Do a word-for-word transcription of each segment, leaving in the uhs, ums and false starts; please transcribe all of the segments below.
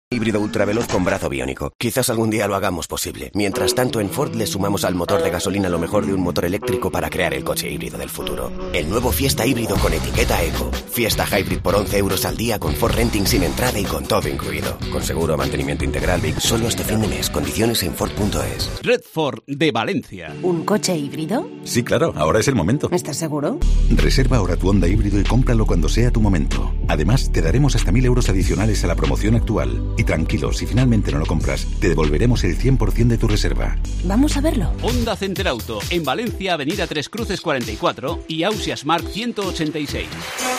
Híbrido ultraveloz con brazo biónico. Quizás algún día lo hagamos posible. Mientras tanto, en Ford le sumamos al motor de gasolina lo mejor de un motor eléctrico para crear el coche híbrido del futuro. El nuevo Fiesta híbrido con etiqueta Eco. Fiesta Hybrid por once euros al día con Ford Renting sin entrada y con todo incluido. Con seguro, mantenimiento integral Big solo este fin de mes. Condiciones en Ford punto es. Red Ford de Valencia. ¿Un coche híbrido? Sí, claro. Ahora es el momento. ¿Estás seguro? Reserva ahora tu Honda híbrido y cómpralo cuando sea tu momento. Además, te daremos hasta mil euros adicionales a la promoción actual. Y tranquilo, si finalmente no lo compras, te devolveremos el cien por ciento de tu reserva. Vamos a verlo. Honda Center Auto, en Valencia, Avenida Tres Cruces cuarenta y cuatro y Ausia Smart ciento ochenta y seis.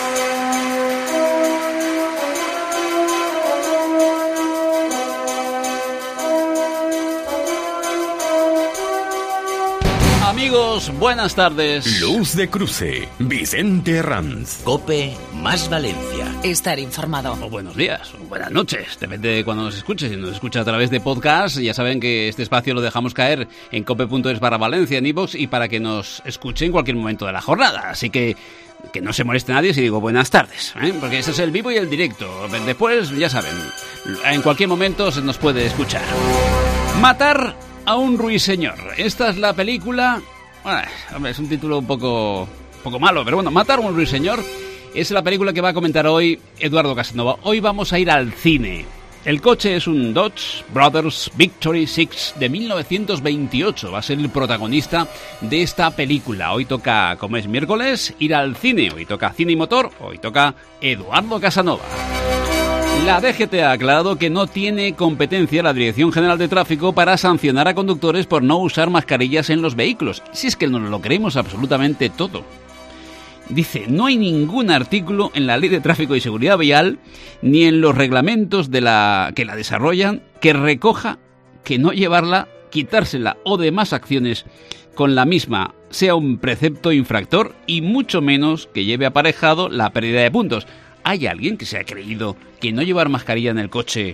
Amigos, buenas tardes. Luz de Cruce, Vicente Herranz. COPE más Valencia. Estar informado. O buenos días, o buenas noches, depende de cuando nos escuches. Si nos escucha a través de podcast, ya saben que este espacio lo dejamos caer en cope punto es barra Valencia en iVoox y para que nos escuche en cualquier momento de la jornada. Así que que no se moleste nadie si digo buenas tardes, ¿eh? Porque ese es el vivo y el directo. Después, ya saben, en cualquier momento se nos puede escuchar. Matar a un ruiseñor. Esta es la película. Bueno, hombre, es un título un poco, un poco malo, pero bueno, Matar a un ruiseñor es la película que va a comentar hoy Eduardo Casanova. Hoy vamos a ir al cine. El coche es un Dodge Brothers Victory Six de mil novecientos veintiocho. Va a ser el protagonista de esta película. Hoy toca, como es miércoles, ir al cine. Hoy toca cine y motor. Hoy toca Eduardo Casanova. La D G T ha aclarado que no tiene competencia la Dirección General de Tráfico para sancionar a conductores por no usar mascarillas en los vehículos. Si es que nos lo creemos absolutamente todo. Dice, no hay ningún artículo en la Ley de Tráfico y Seguridad Vial ni en los reglamentos de la que la desarrollan que recoja que no llevarla, quitársela o demás acciones con la misma sea un precepto infractor y mucho menos que lleve aparejado la pérdida de puntos. ¿Hay alguien que se ha creído que no llevar mascarilla en el coche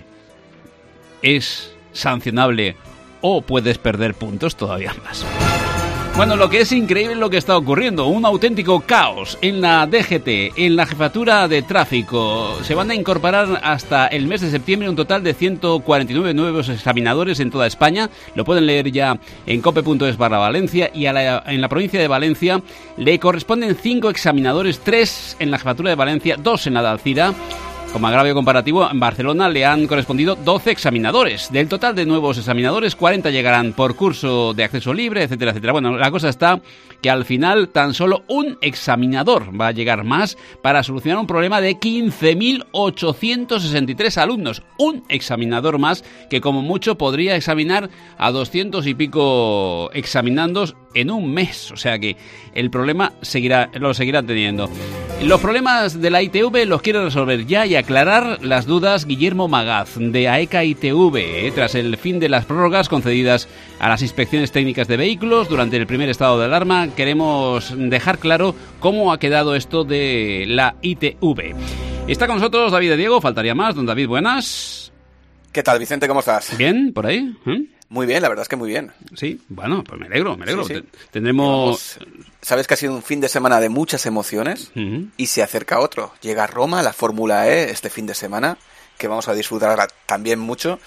es sancionable o puedes perder puntos todavía más? Bueno, lo que es increíble es lo que está ocurriendo, un auténtico caos en la D G T, en la Jefatura de Tráfico. Se van a incorporar hasta el mes de septiembre un total de ciento cuarenta y nueve nuevos examinadores en toda España. Lo pueden leer ya en cope punto es barra Valencia y a la, en la provincia de Valencia le corresponden cinco examinadores, tres en la Jefatura de Valencia, dos en la de Alcira. Como agravio comparativo, en Barcelona le han correspondido doce examinadores. Del total de nuevos examinadores, cuarenta llegarán por curso de acceso libre, etcétera, etcétera. Bueno, la cosa está que al final tan solo un examinador va a llegar más para solucionar un problema de quince mil ochocientos sesenta y tres alumnos. Un examinador más que como mucho podría examinar a doscientos y pico examinandos en un mes. O sea que el problema seguirá, lo seguirán teniendo. Los problemas de la I T V los quiere resolver ya y aclarar las dudas Guillermo Magaz de AECA I T V, eh, tras el fin de las prórrogas concedidas a las inspecciones técnicas de vehículos durante el primer estado de alarma. Queremos dejar claro cómo ha quedado esto de la I T V. Está con nosotros David de Diego, faltaría más. Don David, buenas. ¿Qué tal, Vicente? ¿Cómo estás? ¿Bien? ¿Por ahí? ¿Eh? Muy bien, la verdad es que muy bien. Sí, bueno, pues me alegro, me alegro. Sí, sí. Tendremos... Digamos, sabes que ha sido un fin de semana de muchas emociones uh-huh. y se acerca otro. Llega a Roma la Fórmula E este fin de semana, que vamos a disfrutar también mucho.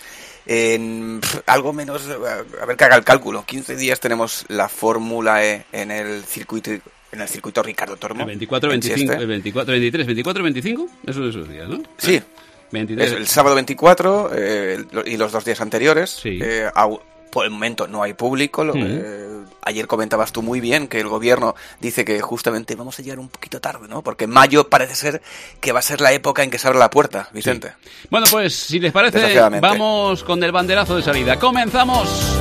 En pff, algo menos, a ver que haga el cálculo, quince días tenemos la Fórmula E en el circuito en el circuito Ricardo Tormo. El veinticuatro, veinticinco, el veinticuatro, veintitrés, veinticuatro, veinticinco, esos esos días, ¿no? Sí. veintitrés. Es el sábado veinticuatro eh, y los dos días anteriores. Sí. Eh, a, por el momento no hay público. Lo, uh-huh. eh, ayer comentabas tú muy bien que el gobierno dice que justamente vamos a llegar un poquito tarde, ¿no? Porque mayo parece ser que va a ser la época en que se abre la puerta, Vicente. Sí. Bueno, pues si les parece, vamos con el banderazo de salida. ¡Comenzamos!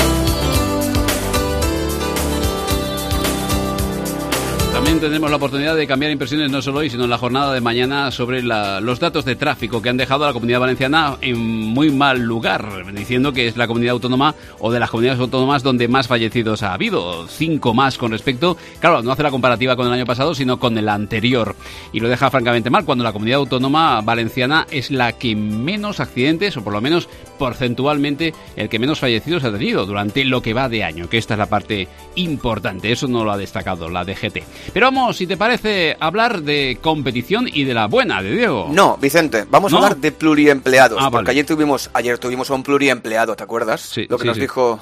También tendremos la oportunidad de cambiar impresiones no solo hoy, sino en la jornada de mañana sobre la, los datos de tráfico que han dejado a la Comunidad Valenciana en muy mal lugar, diciendo que es la comunidad autónoma o de las comunidades autónomas donde más fallecidos ha habido, cinco más con respecto, claro, no hace la comparativa con el año pasado, sino con el anterior, y lo deja francamente mal cuando la Comunidad Autónoma Valenciana es la que menos accidentes, o por lo menos porcentualmente el que menos fallecidos ha tenido durante lo que va de año, que esta es la parte importante, eso no lo ha destacado la D G T. Pero vamos, si te parece, hablar de competición y de la buena, de Diego. No, Vicente, vamos ¿No? a hablar de pluriempleados, Ah, porque vale. ayer tuvimos ayer tuvimos a un pluriempleado, ¿te acuerdas? Sí, Lo que sí, nos sí. dijo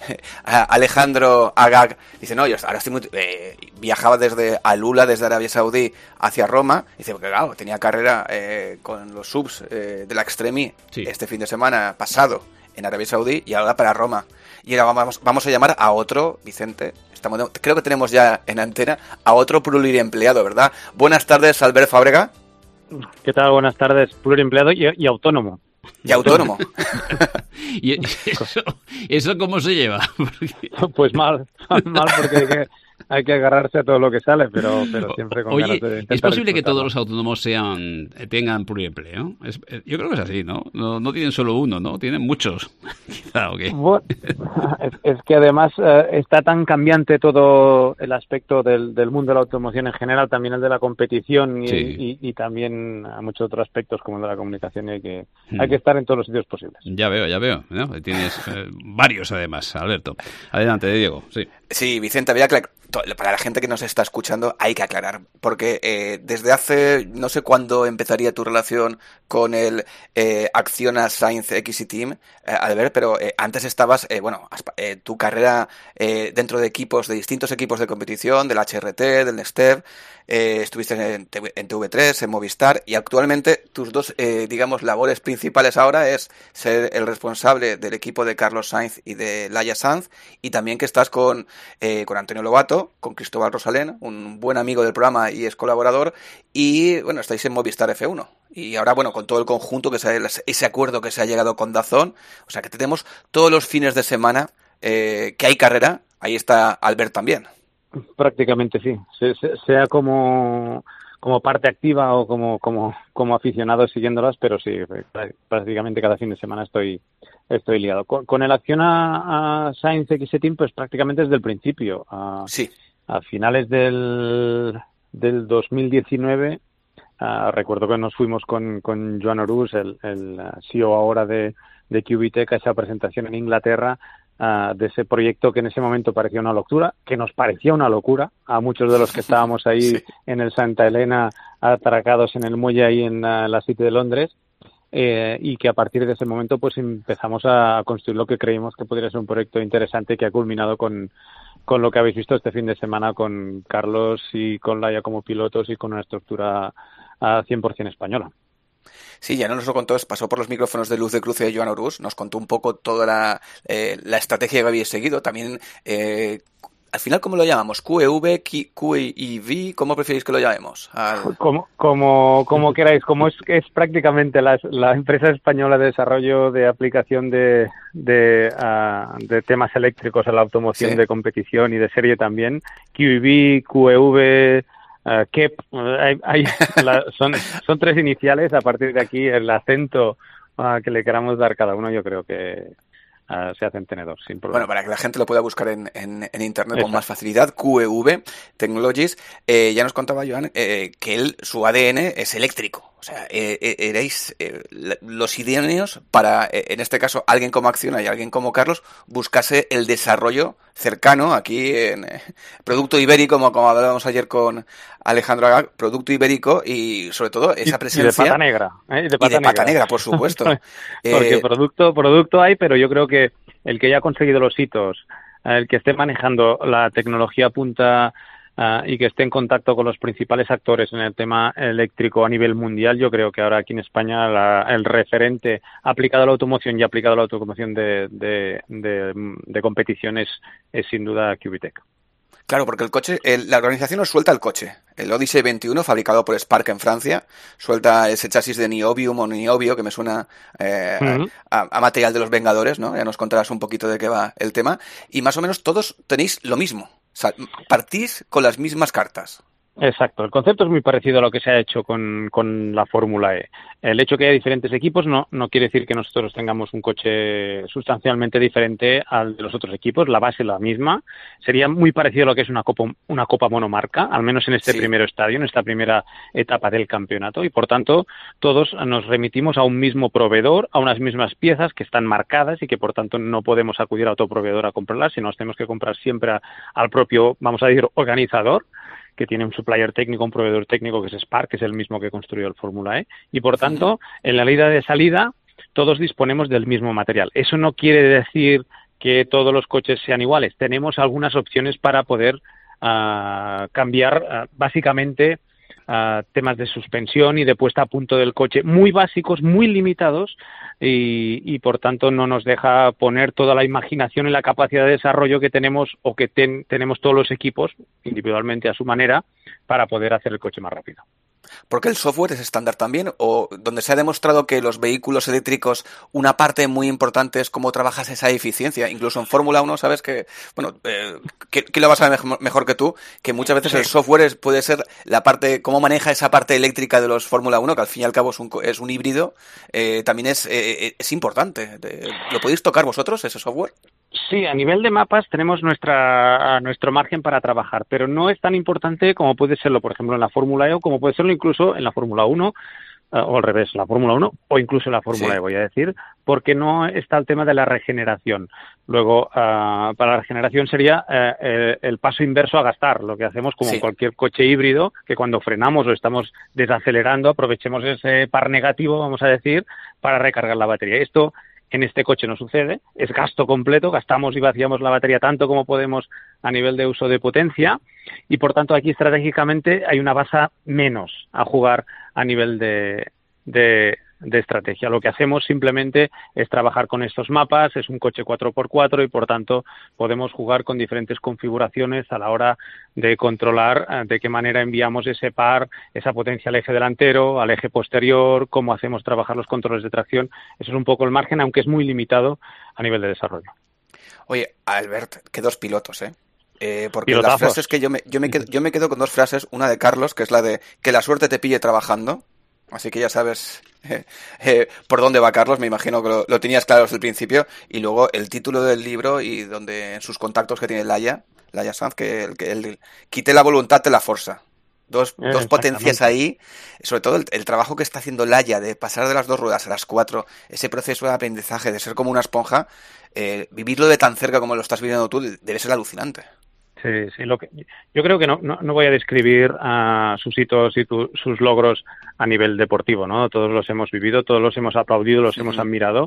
Alejandro Agag. Dice, no, yo ahora estoy muy... Eh, viajaba desde Alula, desde Arabia Saudí, hacia Roma. Dice, porque claro, tenía carrera eh, con los subs eh, de la Extremi Sí. este fin de semana pasado en Arabia Saudí y ahora para Roma. Y ahora vamos, vamos a llamar a otro, Vicente, estamos, creo que tenemos ya en antena, a otro pluriempleado, ¿verdad? Buenas tardes, Albert Fábrega. ¿Qué tal? Buenas tardes. Pluriempleado y, y autónomo. Y autónomo. ¿Y eso, eso cómo se lleva? Porque... Pues mal, mal porque hay que, hay que agarrarse a todo lo que sale, pero, pero siempre con Oye, ganas de intentar ¿es posible que disfrutarlo. todos los autónomos sean tengan pluriempleo? Es, yo creo que es así, ¿no? No, no tienen solo uno, ¿no? Tienen muchos, quizá, ¿o qué? Bueno, es, es que además eh, está tan cambiante todo el aspecto del, del mundo de la automoción en general, también el de la competición y, Sí. y, y también a muchos otros aspectos como el de la comunicación, y hay que, Hmm. hay que estar en todos los sitios posibles. Ya veo, ya veo, ¿no? Tienes eh, varios además, Alberto. Adelante, Diego, sí. Sí, Vicente, había que... Para la gente que nos está escuchando hay que aclarar, porque eh, desde hace, no sé cuándo empezaría tu relación con el eh, Acciona Sainz X I Team, eh, Albert, pero eh, antes estabas, eh, bueno, eh, tu carrera eh, dentro de equipos, de distintos equipos de competición, del H R T, del Nestev, eh, estuviste en, en T V tres, en Movistar, y actualmente tus dos, eh, digamos, labores principales ahora es ser el responsable del equipo de Carlos Sainz y de Laia Sanz, y también que estás con, eh, con Antonio Lobato, con Cristóbal Rosalén, un buen amigo del programa y es colaborador, y bueno, estáis en Movistar F uno. Y ahora, bueno, con todo el conjunto, que se, ese acuerdo que se ha llegado con DAZN, o sea que tenemos todos los fines de semana eh, que hay carrera, ahí está Albert también. Prácticamente sí, se, se, sea como, como parte activa o como, como, como aficionado siguiéndolas, pero sí, prácticamente cada fin de semana estoy estoy liado. Con, con el Acciona a Sainz X I Team, pues prácticamente desde el principio. A, sí. A finales del, del dos mil diecinueve, uh, recuerdo que nos fuimos con, con Joan Orús, el, el C E O ahora de, de Q B Tech, a esa presentación en Inglaterra, Uh, de ese proyecto que en ese momento parecía una locura, que nos parecía una locura a muchos de los que estábamos ahí sí. en el Santa Elena, atracados en el muelle ahí en uh, la City de Londres, eh, y que a partir de ese momento pues empezamos a construir lo que creímos que podría ser un proyecto interesante que ha culminado con, con lo que habéis visto este fin de semana con Carlos y con Laia como pilotos y con una estructura uh, cien por ciento española. Sí, ya no nos lo contó, pasó por los micrófonos de Luz de Cruce de Joan Orús, nos contó un poco toda la, eh, la estrategia que habéis seguido, también, eh, al final, ¿cómo lo llamamos? ¿Q E V, Q I V? ¿Cómo preferís que lo llamemos? Al... Como, como, como queráis, como es, es prácticamente la, la empresa española de desarrollo de aplicación de, de, uh, de temas eléctricos a la automoción sí. de competición y de serie también, Q I V, Q E V... Uh, que uh, hay, hay, la, son, son tres iniciales, a partir de aquí el acento uh, que le queramos dar cada uno yo creo que uh, se hacen tenedor, sin problema. Bueno, para que la gente lo pueda buscar en, en, en internet Exacto. con más facilidad, Q E V Technologies, eh, ya nos contaba Joan eh, que él, su A D N es eléctrico. O sea, eh, eh, erais eh, los idóneos para, eh, en este caso, alguien como Acciona y alguien como Carlos, buscase el desarrollo cercano aquí en eh, producto ibérico, como, como hablábamos ayer con Alejandro Agag, producto ibérico y sobre todo esa presencia... Y de pata negra. ¿eh? Y de pata, y de pata negra. negra, por supuesto. Porque eh, producto, producto hay, pero yo creo que el que ya ha conseguido los hitos, el que esté manejando la tecnología punta... Uh, y que esté en contacto con los principales actores en el tema eléctrico a nivel mundial, yo creo que ahora aquí en España la, el referente aplicado a la automoción y aplicado a la automoción de, de, de, de competición es, es sin duda Q B Tech. Claro, porque el coche, el, la organización nos suelta el coche. El Odyssey veintiuno, fabricado por Spark en Francia, suelta ese chasis de Niobium o Niobio, que me suena eh, uh-huh. a, a material de los Vengadores, ¿no? Ya nos contarás un poquito de qué va el tema. Y más o menos todos tenéis lo mismo. O sea, partís con las mismas cartas. Exacto, el concepto es muy parecido a lo que se ha hecho con, con la Fórmula E. El hecho que haya diferentes equipos no, no quiere decir que nosotros tengamos un coche sustancialmente diferente al de los otros equipos, la base es la misma, sería muy parecido a lo que es una copa, una copa monomarca, al menos en este sí. primer estadio, en esta primera etapa del campeonato, y por tanto todos nos remitimos a un mismo proveedor, a unas mismas piezas que están marcadas y que por tanto no podemos acudir a otro proveedor a comprarlas, sino nos tenemos que comprar siempre a, al propio, vamos a decir, organizador, que tiene un supplier técnico, un proveedor técnico que es Spark, que es el mismo que construyó el Fórmula E, y por tanto, en la línea de salida, todos disponemos del mismo material. Eso no quiere decir que todos los coches sean iguales. Tenemos algunas opciones para poder uh, cambiar, uh, básicamente, Uh, temas de suspensión y de puesta a punto del coche muy básicos, muy limitados y, y por tanto no nos deja poner toda la imaginación y la capacidad de desarrollo que tenemos o que ten, tenemos todos los equipos individualmente a su manera para poder hacer el coche más rápido. ¿Porque el software es estándar también? ¿O donde se ha demostrado que los vehículos eléctricos, una parte muy importante es cómo trabajas esa eficiencia? Incluso en Fórmula uno, sabes que, bueno, eh, que, que lo vas a ver mejor, mejor que tú, que muchas veces sí. El software es, puede ser la parte, cómo maneja esa parte eléctrica de los Fórmula uno, que al fin y al cabo es un, es un híbrido, eh, también es, eh, es importante. ¿Lo podéis tocar vosotros, ese software? Sí, a nivel de mapas tenemos nuestra nuestro margen para trabajar, pero no es tan importante como puede serlo, por ejemplo, en la Fórmula E o como puede serlo incluso en la Fórmula uno, uh, o al revés, la Fórmula uno o incluso en la Fórmula sí. E, voy a decir, porque no está el tema de la regeneración. Luego, uh, para la regeneración sería uh, el, el paso inverso a gastar, lo que hacemos como sí. en cualquier coche híbrido, que cuando frenamos o estamos desacelerando, aprovechemos ese par negativo, vamos a decir, para recargar la batería. Esto en este coche no sucede, es gasto completo, gastamos y vaciamos la batería tanto como podemos a nivel de uso de potencia y por tanto aquí estratégicamente hay una base menos a jugar a nivel de, de, de estrategia. Lo que hacemos simplemente es trabajar con estos mapas, es un coche cuatro por cuatro y por tanto podemos jugar con diferentes configuraciones a la hora de controlar de qué manera enviamos ese par, esa potencia al eje delantero, al eje posterior, cómo hacemos trabajar los controles de tracción. Eso es un poco el margen, aunque es muy limitado a nivel de desarrollo. Oye, Albert, qué dos pilotos, ¿eh? Eh, porque Pilotazos. Las frases que yo me, yo, me quedo, yo me quedo con dos frases, una de Carlos, que es la de que la suerte te pille trabajando, así que ya sabes eh, eh, por dónde va Carlos, me imagino que lo, lo tenías claro desde el principio, y luego el título del libro y donde en sus contactos que tiene Laia, Laia Sanz, que el, que el quite la voluntad de la fuerza. Dos, eh, dos potencias ahí, sobre todo el, el trabajo que está haciendo Laia de pasar de las dos ruedas a las cuatro, ese proceso de aprendizaje, de ser como una esponja, eh, vivirlo de tan cerca como lo estás viviendo tú, debe ser alucinante. Sí, sí, lo que, yo creo que no, no, no voy a describir uh, sus hitos y tu, sus logros a nivel deportivo, ¿no? Todos los hemos vivido, todos los hemos aplaudido, los sí. hemos admirado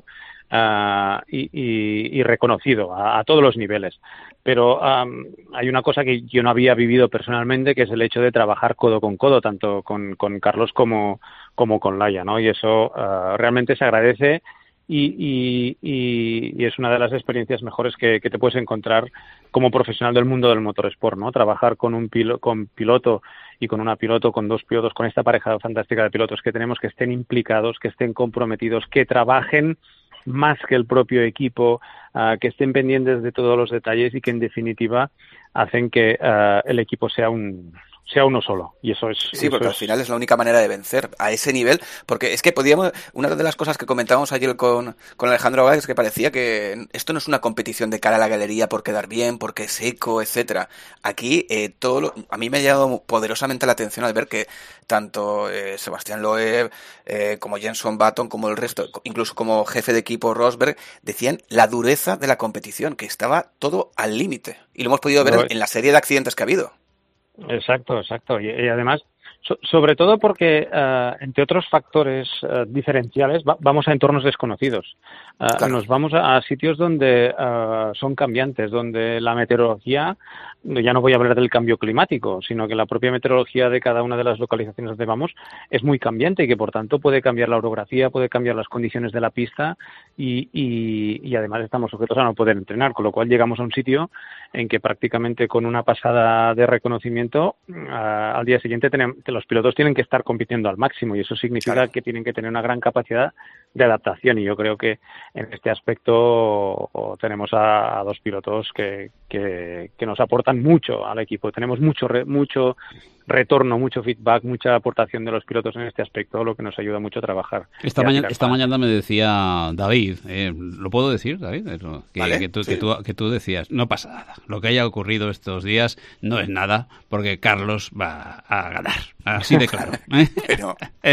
uh, y, y, y reconocido a, a todos los niveles. Pero um, hay una cosa que yo no había vivido personalmente, que es el hecho de trabajar codo con codo, tanto con, con Carlos como, como con Laia, ¿no? Y eso uh, realmente se agradece. Y, y, y, y es una de las experiencias mejores que, que te puedes encontrar como profesional del mundo del motorsport, ¿no? Trabajar con un pilo, con piloto y con una piloto, con dos pilotos, con esta pareja fantástica de pilotos que tenemos, que estén implicados, que estén comprometidos, que trabajen más que el propio equipo, uh, que estén pendientes de todos los detalles y que en definitiva hacen que uh, el equipo sea un sea uno solo, y eso es... Sí, eso porque es... al final es la única manera de vencer a ese nivel, porque es que podíamos... Una de las cosas que comentábamos ayer con, con Alejandro Abad es que parecía que esto no es una competición de cara a la galería por quedar bien, porque es eco, etcétera. Aquí, eh, todo lo... a mí me ha llamado poderosamente la atención al ver que tanto eh, Sebastián Loeb, eh, como Jenson Button, como el resto, incluso como jefe de equipo Rosberg, decían la dureza de la competición, que estaba todo al límite. Y lo hemos podido ver no, en, en la serie de accidentes que ha habido. Exacto, exacto. Y, y además, so, sobre todo porque, uh, entre otros factores uh, diferenciales, va, vamos a entornos desconocidos. Uh, claro. Nos vamos a, a sitios donde uh, son cambiantes, donde la meteorología, ya no voy a hablar del cambio climático, sino que la propia meteorología de cada una de las localizaciones donde vamos es muy cambiante y que, por tanto, puede cambiar la orografía, puede cambiar las condiciones de la pista y, y, y además estamos sujetos a no poder entrenar, con lo cual llegamos a un sitio en que prácticamente con una pasada de reconocimiento uh, al día siguiente tenemos, los pilotos tienen que estar compitiendo al máximo y eso significa claro. que tienen que tener una gran capacidad de adaptación y yo creo que en este aspecto tenemos a, a dos pilotos que, que, que nos aportan mucho al equipo. Tenemos mucho re, mucho retorno, mucho feedback, mucha aportación de los pilotos en este aspecto, lo que nos ayuda mucho a trabajar. Esta, mañana, esta mañana me decía David, eh, ¿lo puedo decir, David? Que, vale, que, tú, sí. que, tú, que tú decías, no pasa nada. Lo que haya ocurrido estos días no es nada, porque Carlos va a ganar. Así de claro. ¿Eh? Pero, ¿Eh?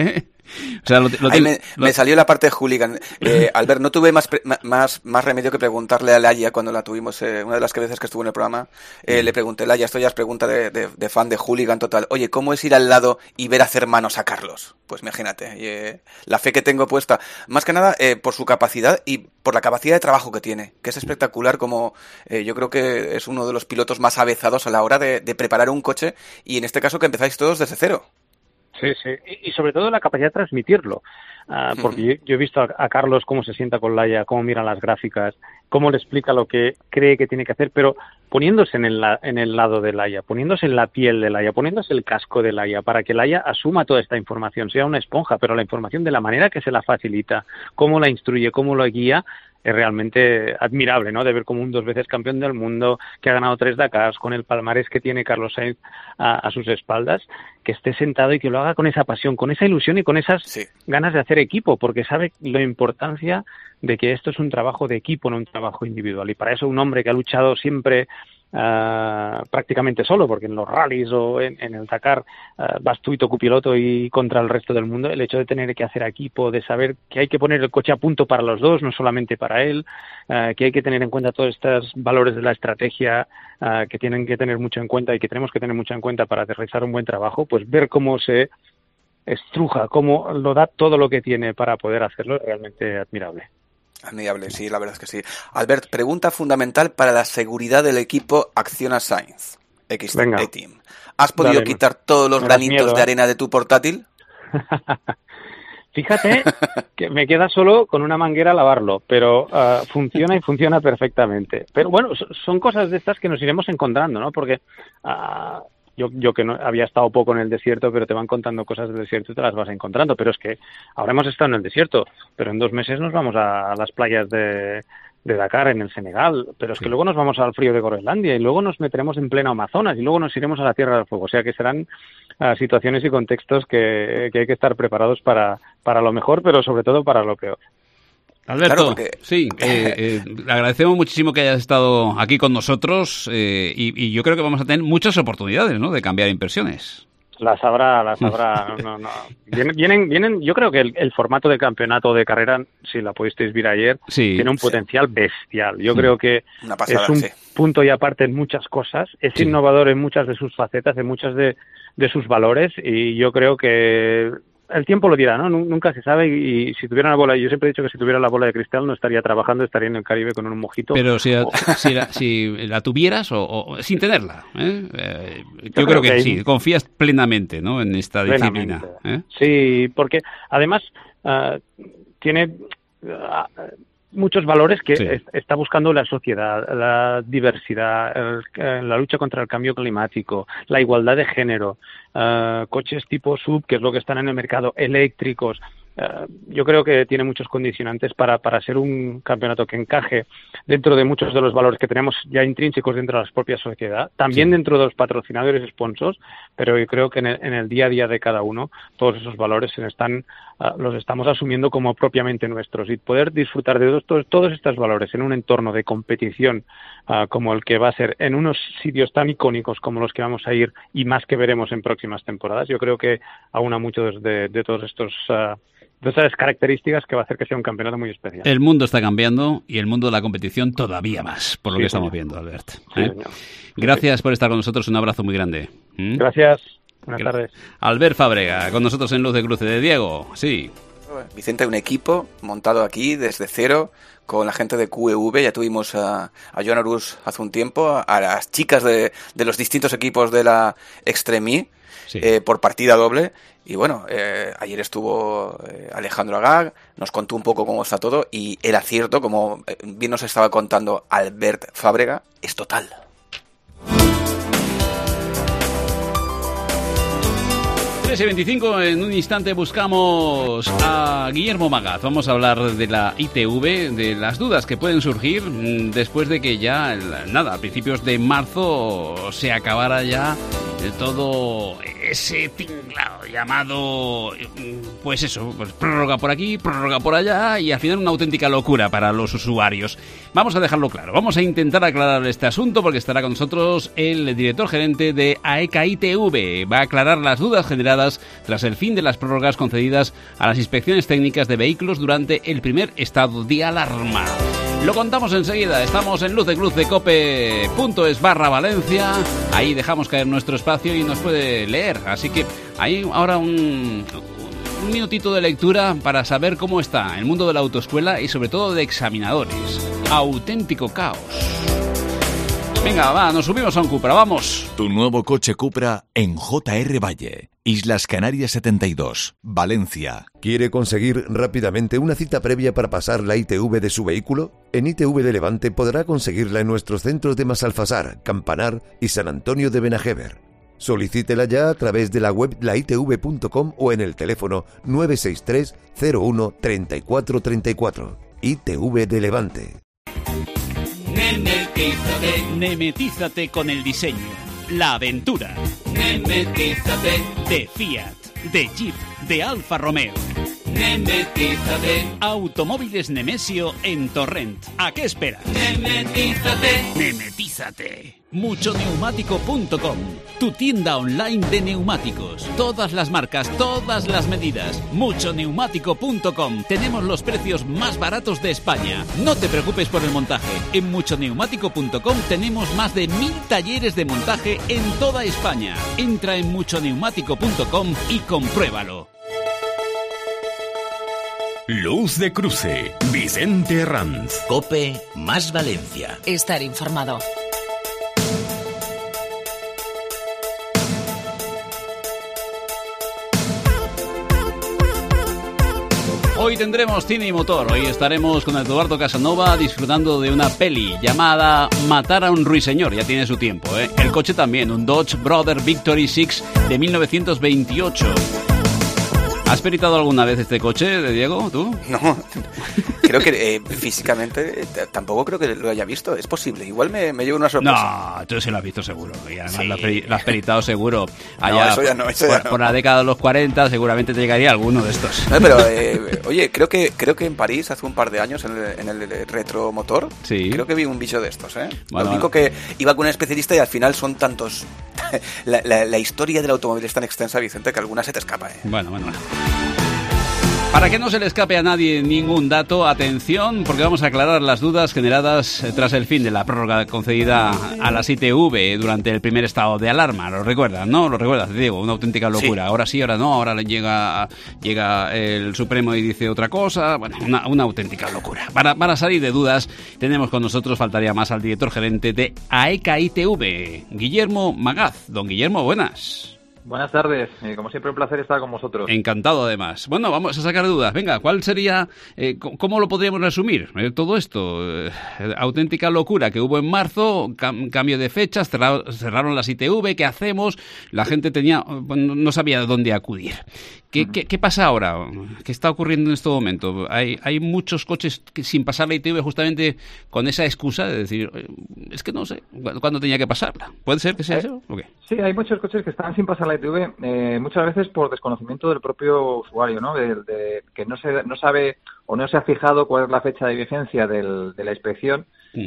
O sea, lo, lo, Ahí me, lo... me salió la parte de hooligan. Eh, Albert, no tuve más, más, más remedio que preguntarle a Laia cuando la tuvimos, eh, una de las veces que estuvo en el programa, eh, le pregunté, Laia, esto ya es pregunta de, de, de fan de hooligan total. Oye, ¿cómo es ir al lado y ver hacer manos a Carlos? Pues imagínate, eh, la fe que tengo puesta, más que nada eh, por su capacidad y por la capacidad de trabajo que tiene, que es espectacular, como eh, yo creo que es uno de los pilotos más avezados a la hora de, de preparar un coche, y en este caso que empezáis todos desde cero. Sí, sí, y, y sobre todo la capacidad de transmitirlo, uh, porque yo, yo he visto a, a Carlos cómo se sienta con Laia, cómo mira las gráficas, cómo le explica lo que cree que tiene que hacer, pero poniéndose en el, en el lado de Laia, poniéndose en la piel de Laia, poniéndose el casco de Laia, para que Laia asuma toda esta información, sea una esponja, pero la información de la manera que se la facilita, cómo la instruye, cómo la guía, es realmente admirable, ¿no? De ver como un dos veces campeón del mundo, que ha ganado tres Dakars, con el palmarés que tiene Carlos Sainz a, a sus espaldas, que esté sentado y que lo haga con esa pasión, con esa ilusión y con esas sí. ganas de hacer equipo, porque sabe la importancia de que esto es un trabajo de equipo, no un trabajo individual. Y para eso un hombre que ha luchado siempre Uh, prácticamente solo, porque en los rallies o en, en el Dakar uh, vas tú y tu copiloto y contra el resto del mundo, el hecho de tener que hacer equipo, de saber que hay que poner el coche a punto para los dos, no solamente para él, uh, que hay que tener en cuenta todos estos valores de la estrategia uh, que tienen que tener mucho en cuenta y que tenemos que tener mucho en cuenta para realizar un buen trabajo, pues ver cómo se estruja, cómo lo da todo lo que tiene para poder hacerlo es realmente admirable. Admirable, sí, la verdad es que sí. Albert, pregunta fundamental para la seguridad del equipo Acciona Sainz X T Team. ¿Has podido Dale, quitar todos los granitos miedo, ¿eh? de arena de tu portátil? Fíjate que me queda solo con una manguera a lavarlo, pero uh, funciona y funciona perfectamente. Pero bueno, son cosas de estas que nos iremos encontrando, ¿no? Porque uh, yo, yo que no había estado poco en el desierto, pero te van contando cosas del desierto y te las vas encontrando. Pero es que ahora hemos estado en el desierto, pero en dos meses nos vamos a las playas de, de Dakar, en el Senegal. Pero es sí. que luego nos vamos al frío de Groenlandia y luego nos meteremos en pleno Amazonas y luego nos iremos a la Tierra del Fuego. O sea que serán uh, situaciones y contextos que, que hay que estar preparados para, para lo mejor, pero sobre todo para lo peor. Alberto, claro, porque... sí, eh, eh, le agradecemos muchísimo que hayas estado aquí con nosotros eh, y, y yo creo que vamos a tener muchas oportunidades, ¿no?, de cambiar impresiones. Las habrá, las habrá. No, no. Vienen, vienen, vienen, yo creo que el, el formato de campeonato de carrera, si la pudisteis ver ayer, sí, tiene un sí. potencial bestial. Yo sí. creo que Una pasada, es un sí. punto y aparte en muchas cosas. Es sí. innovador en muchas de sus facetas, en muchas de, de sus valores y yo creo que el tiempo lo dirá, ¿no? Nunca se sabe y, y si tuviera una bola, yo siempre he dicho que si tuviera la bola de cristal no estaría trabajando, estaría en el Caribe con un mojito. Pero si la, o... si la, si la tuvieras o, o sin tenerla, ¿eh? Eh, yo, yo creo, creo que, que sí, confías plenamente, ¿no?, en esta disciplina. ¿eh? Sí, porque además uh, tiene uh, muchos valores que sí. es, está buscando la sociedad, la diversidad, el, la lucha contra el cambio climático, la igualdad de género, uh, coches tipo sub, que es lo que están en el mercado, eléctricos. Uh, yo creo que tiene muchos condicionantes para, para ser un campeonato que encaje dentro de muchos de los valores que tenemos ya intrínsecos dentro de la propia sociedad, también sí. dentro de los patrocinadores y sponsors, pero yo creo que en el, en el día a día de cada uno todos esos valores se están, uh, los estamos asumiendo como propiamente nuestros y poder disfrutar de todos, todos estos valores en un entorno de competición uh, como el que va a ser en unos sitios tan icónicos como los que vamos a ir y más que veremos en próximas temporadas, yo creo que aúna muchos de, de todos estos uh, de esas características que va a hacer que sea un campeonato muy especial. El mundo está cambiando y el mundo de la competición todavía más, por lo sí, que estamos señor. viendo, Albert. ¿eh? Sí, Gracias sí. por estar con nosotros, un abrazo muy grande. ¿Mm? Gracias, buenas Gra- tardes. Albert Fábrega, con nosotros en Luz de Cruce. De Diego, sí. Vicente, un equipo montado aquí desde cero con la gente de Q E V. Ya tuvimos a, a Joan Arús hace un tiempo, a las chicas de, de los distintos equipos de la Extreme sí. eh, por partida doble. Y bueno, eh, ayer estuvo eh, Alejandro Agag, nos contó un poco cómo está todo y el acierto, como bien nos estaba contando Albert Fábrega, es total. tres y veinticinco, en un instante buscamos a Guillermo Magaz. Vamos a hablar de la I T V, de las dudas que pueden surgir después de que ya, nada, a principios de marzo se acabara ya todo ese tinglado llamado, pues eso, pues prórroga por aquí, prórroga por allá y al final una auténtica locura para los usuarios. Vamos a dejarlo claro, vamos a intentar aclarar este asunto porque estará con nosotros el director gerente de AECA I T V. Va a aclarar las dudas generadas tras el fin de las prórrogas concedidas a las inspecciones técnicas de vehículos durante el primer estado de alarma. Lo contamos enseguida, estamos en Luz de Cruz de cope.es barra Valencia, ahí dejamos caer nuestro espacio y nos puede leer, así que hay ahora un, un minutito de lectura para saber cómo está el mundo de la autoescuela y sobre todo de examinadores. Auténtico caos. Venga, va, nos subimos a un Cupra, vamos. Tu nuevo coche Cupra en J R Valle, Islas Canarias setenta y dos, Valencia. ¿Quiere conseguir rápidamente una cita previa para pasar la I T V de su vehículo? En I T V de Levante podrá conseguirla en nuestros centros de Masalfasar, Campanar y San Antonio de Benajever. Solicítela ya a través de la web la i t v punto com o en el teléfono nueve seis tres cero uno treinta y cuatro treinta y cuatro. I T V de Levante. Nemetízate, nemetízate con el diseño, la aventura. Nemetízate de Fiat, de Jeep, de Alfa Romeo. Nemetízate. Automóviles Nemesio en Torrent. ¿A qué esperas? Nemetízate. Nemetízate. mucho neumático punto com, tu tienda online de neumáticos. Todas las marcas, todas las medidas. mucho neumático punto com. Tenemos los precios más baratos de España. No te preocupes por el montaje. En mucho neumático punto com tenemos más de mil talleres de montaje en toda España. Entra en mucho neumático punto com y compruébalo. Luz de Cruce, Vicente Herranz. Cope más Valencia. Estar informado. Hoy tendremos cine y motor. Hoy estaremos con Eduardo Casanova disfrutando de una peli llamada Matar a un ruiseñor. Ya tiene su tiempo, ¿eh? El coche también, un Dodge Brother Victory seis de mil novecientos veintiocho. ¿Has peritado alguna vez este coche, Diego, tú? No, creo que eh, físicamente t- tampoco creo que lo haya visto. Es posible, igual me, me llevo una sorpresa. No, tú sí lo has visto seguro. Y además Sí. lo, has peri- lo has peritado seguro. No, eso ya no, eso ya por, no. por la década de los cuarenta seguramente te llegaría alguno de estos. No, pero, eh, oye, creo que creo que en París hace un par de años, en el, en el retromotor, Sí. creo que vi un bicho de estos, ¿eh? Bueno, Lo único bueno. que iba con un especialista y al final son tantos... la, la, la historia del automóvil es tan extensa, Vicente, que alguna se te escapa, ¿eh? Bueno, bueno, bueno. Para que no se le escape a nadie ningún dato, atención, porque vamos a aclarar las dudas generadas tras el fin de la prórroga concedida a las I T V durante el primer estado de alarma. ¿Lo recuerdas, no? ¿Lo recuerdas, Diego? Una auténtica locura. Sí. Ahora sí, ahora no, ahora le llega, llega el Supremo y dice otra cosa. Bueno, una, una auténtica locura. Para, para salir de dudas, tenemos con nosotros, faltaría más, al director gerente de AECA I T V, Guillermo Magaz. Don Guillermo, buenas. Buenas tardes, eh, como siempre un placer estar con vosotros. Encantado además. Bueno, vamos a sacar dudas. Venga, ¿cuál sería, eh, cómo lo podríamos resumir eh, todo esto? Eh, auténtica locura que hubo en marzo, cam- cambio de fechas, cerra- cerraron las I T V, ¿qué hacemos? La gente tenía, bueno, no sabía dónde acudir. ¿Qué, uh-huh. ¿qué, qué pasa ahora? ¿Qué está ocurriendo en este momento? Hay, hay muchos coches que, sin pasar la I T V justamente con esa excusa de decir, es que no sé, ¿cuándo tenía que pasarla? ¿Puede ser que sea eh, eso o qué? Sí, hay muchos coches que están sin pasar la I T V, eh, muchas veces por desconocimiento del propio usuario, ¿no? De, de que no se no sabe o no se ha fijado cuál es la fecha de vigencia del, de la inspección. Uh-huh.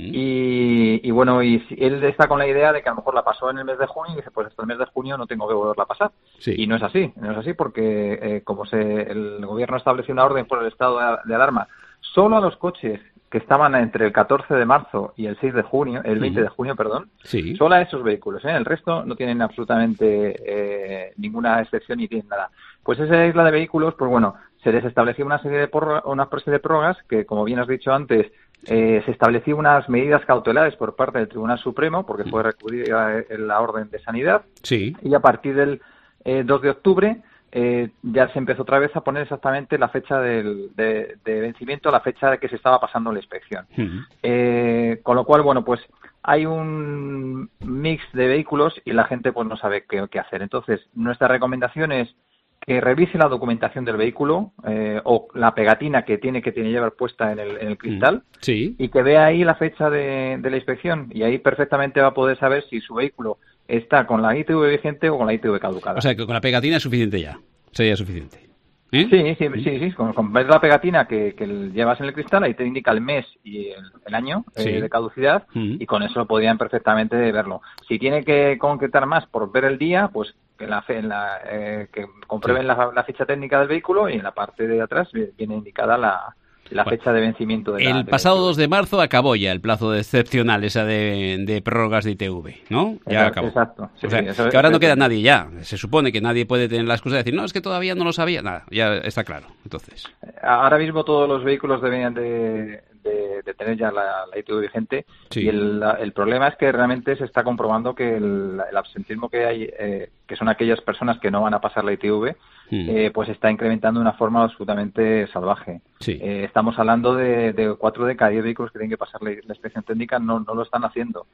y, y bueno, y si él está con la idea de que a lo mejor la pasó en el mes de junio y dice, pues hasta el mes de junio no tengo que volverla a pasar. Sí. Y no es así, no es así porque eh, como se el gobierno estableció una orden por el estado de, de alarma solo a los coches que estaban entre el catorce de marzo y el seis de junio, el veinte uh-huh. de junio, perdón, sí. solo a esos vehículos, ¿eh? El resto no tienen absolutamente eh, ninguna excepción ni tienen nada. Pues esa isla de vehículos, pues bueno, se les estableció una serie de porra, una serie de prórrogas que, como bien has dicho antes, eh, se estableció unas medidas cautelares por parte del Tribunal Supremo, porque fue recurrida la orden de sanidad, sí. y a partir del eh, dos de octubre Eh, ya se empezó otra vez a poner exactamente la fecha del, de, de vencimiento, la fecha de que se estaba pasando la inspección. Uh-huh. Eh, con lo cual, bueno, pues hay un mix de vehículos y la gente pues no sabe qué, qué hacer. Entonces, nuestra recomendación es que revise la documentación del vehículo eh, o la pegatina que tiene que tiene llevar puesta en el, en el cristal uh-huh. sí. y que vea ahí la fecha de, de la inspección y ahí perfectamente va a poder saber si su vehículo está con la I T V vigente o con la I T V caducada. O sea, que con la pegatina es suficiente ya, sería suficiente. ¿Eh? Sí, sí, sí, sí, con, con ver la pegatina que, que llevas en el cristal, ahí te indica el mes y el, el año sí. eh, de caducidad uh-huh. y con eso podrían perfectamente verlo. Si tiene que concretar más por ver el día, pues que, la, en la, eh, que comprueben sí. la, la ficha técnica del vehículo y en la parte de atrás viene indicada la, la bueno, fecha de vencimiento de la, el de pasado la dos de marzo acabó ya el plazo de excepcional esa de, de prórrogas de I T V, ¿no? Ya exacto, acabó. Exacto. Sí, o sea, sí, eso que ahora es, no es, queda es, nadie ya. Se supone que nadie puede tener la excusa de decir, no, es que todavía no lo sabía. Nada, ya está claro. Entonces, ahora mismo todos los vehículos deberían de, de, de tener ya la, la I T V vigente sí. y el, el problema es que realmente se está comprobando que el, el absentismo que hay, eh, que son aquellas personas que no van a pasar la I T V, mm. eh, pues está incrementando de una forma absolutamente salvaje. Sí. Eh, estamos hablando de, de cuatro de cada diez vehículos que tienen que pasar la, la inspección técnica, no, no lo están haciendo.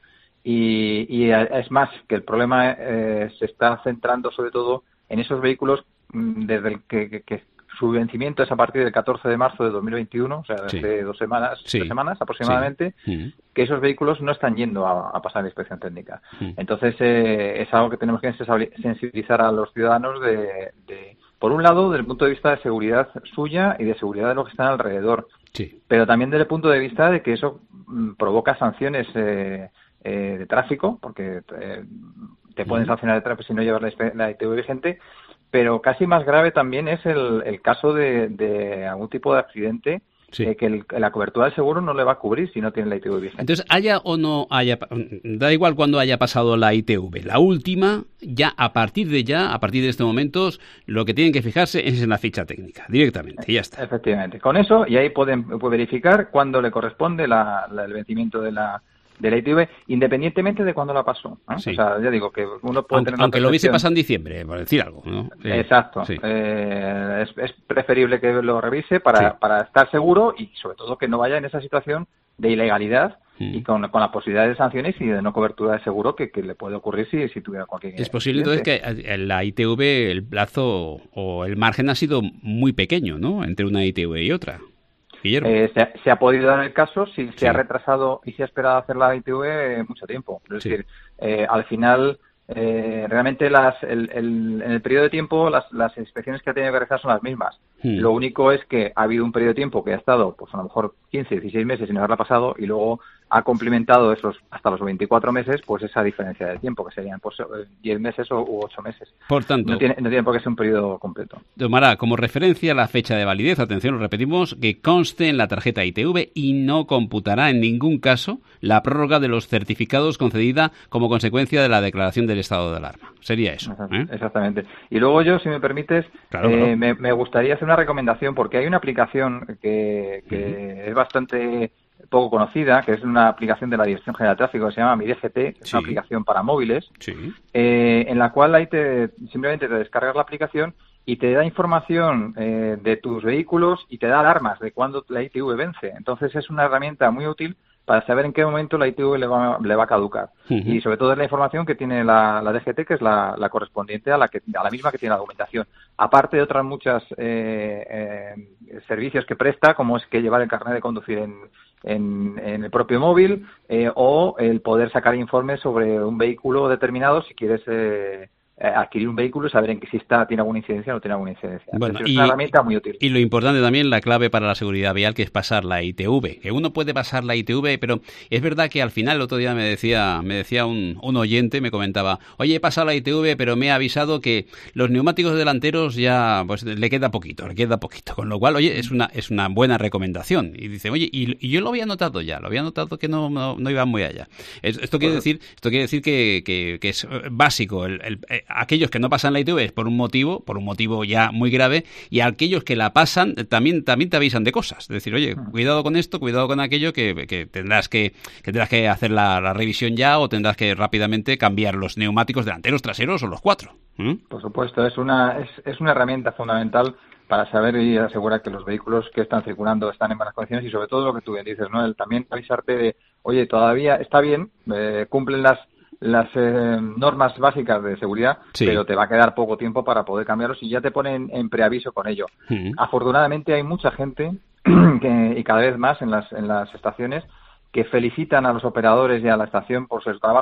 Y, y es más, que el problema eh, se está centrando sobre todo en esos vehículos mmm, desde el que, que, que su vencimiento es a partir del catorce de marzo de dos mil veintiuno, o sea, desde sí. dos semanas, sí. tres semanas aproximadamente, sí. que esos vehículos no están yendo a, a pasar la inspección técnica. Sí. Entonces, eh, es algo que tenemos que sensibilizar a los ciudadanos de, de, por un lado, desde el punto de vista de seguridad suya y de seguridad de los que están alrededor, sí. pero también desde el punto de vista de que eso mm, provoca sanciones eh, eh, de tráfico, porque eh, te pueden sancionar de tráfico si no llevas la, la I T V vigente. Pero casi más grave también es el, el caso de, de algún tipo de accidente sí. eh, que el, la cobertura del seguro no le va a cubrir si no tiene la I T V vigente. Entonces, haya o no haya, da igual cuando haya pasado la I T V. La última, ya a partir de ya, a partir de estos momentos, lo que tienen que fijarse es en la ficha técnica, directamente, y ya está. Efectivamente. Con eso, y ahí pueden, pueden verificar cuándo le corresponde la, la, el vencimiento de la de la I T V, independientemente de cuándo la pasó. ¿eh? Sí. O sea, ya digo que uno puede aunque, tener aunque lo hubiese pasado en diciembre, por decir algo, ¿no? Sí. Exacto. Sí. Eh, es, es preferible que lo revise para, sí. para estar seguro y sobre todo que no vaya en esa situación de ilegalidad mm. y con, con la posibilidad de sanciones y de no cobertura de seguro que, que le puede ocurrir si, si tuviera cualquier... Es posible entonces que en la I T V el plazo o el margen ha sido muy pequeño, ¿no? Entre una I T V y otra. Eh, se, ha, se ha podido dar el caso si se sí. ha retrasado y se ha esperado hacer la I T V eh, mucho tiempo. Es sí. decir, eh, al final, eh, realmente las, el, el, en el periodo de tiempo las, las inspecciones que ha tenido que realizar son las mismas. Hmm. Lo único es que ha habido un periodo de tiempo que ha estado, pues a lo mejor quince, dieciséis meses sin haberla pasado y luego ha complementado esos hasta los veinticuatro meses, pues esa diferencia de tiempo, que serían pues diez meses o u ocho meses. Por tanto, no tiene, no tiene por qué ser un periodo completo. Tomará como referencia la fecha de validez, atención, lo repetimos, que conste en la tarjeta I T V y no computará en ningún caso la prórroga de los certificados concedida como consecuencia de la declaración del estado de alarma. Sería eso. ¿eh? Exactamente. Y luego yo, si me permites, claro, eh, claro. Me, me gustaría hacer una recomendación, porque hay una aplicación que, que uh-huh. es bastante poco conocida, que es una aplicación de la Dirección General de Tráfico que se llama Mi D G T, es sí. una aplicación para móviles, sí. eh, en la cual ahí te, simplemente te descargas la aplicación y te da información eh, de tus vehículos y te da alarmas de cuándo la I T V vence. Entonces es una herramienta muy útil para saber en qué momento la I T V le va, le va a caducar. Uh-huh. Y sobre todo es la información que tiene la, la D G T, que es la, la correspondiente a la que a la misma que tiene la documentación. Aparte de otras muchas eh, eh, servicios que presta, como es que llevar el carnet de conducir en, en, en el propio móvil eh, o el poder sacar informes sobre un vehículo determinado si quieres... Eh, adquirir un vehículo y saber en que si está, tiene alguna incidencia o no tiene alguna incidencia. Bueno, es y, una herramienta muy útil. Y lo importante también, la clave para la seguridad vial, que es pasar la I T V. Que uno puede pasar la I T V, pero es verdad que al final el otro día me decía me decía un, un oyente, me comentaba, oye, he pasado la I T V, pero me ha avisado que los neumáticos delanteros ya, pues le queda poquito, le queda poquito. Con lo cual, oye, es una es una buena recomendación. Y dice, oye, y, y yo lo había notado ya, lo había notado que no, no, no iban muy allá. Esto quiere decir esto quiere decir que, que, que es básico. El, el, eh, aquellos que no pasan la I T V es por un motivo, por un motivo ya muy grave, y aquellos que la pasan también también te avisan de cosas. Es decir, oye, cuidado con esto, cuidado con aquello, que, que tendrás que, que tendrás que hacer la, la revisión ya o tendrás que rápidamente cambiar los neumáticos delanteros, traseros o los cuatro. ¿Mm? Por supuesto, es una es, es una herramienta fundamental para saber y asegurar que los vehículos que están circulando están en buenas condiciones y sobre todo lo que tú bien dices, ¿no? El también avisarte de, oye, todavía está bien, eh, cumplen las las eh, normas básicas de seguridad, sí. pero te va a quedar poco tiempo para poder cambiarlos y ya te ponen en preaviso con ello. Uh-huh. Afortunadamente hay mucha gente que, y cada vez más en las en las estaciones que felicitan a los operadores y a la estación por su trabajo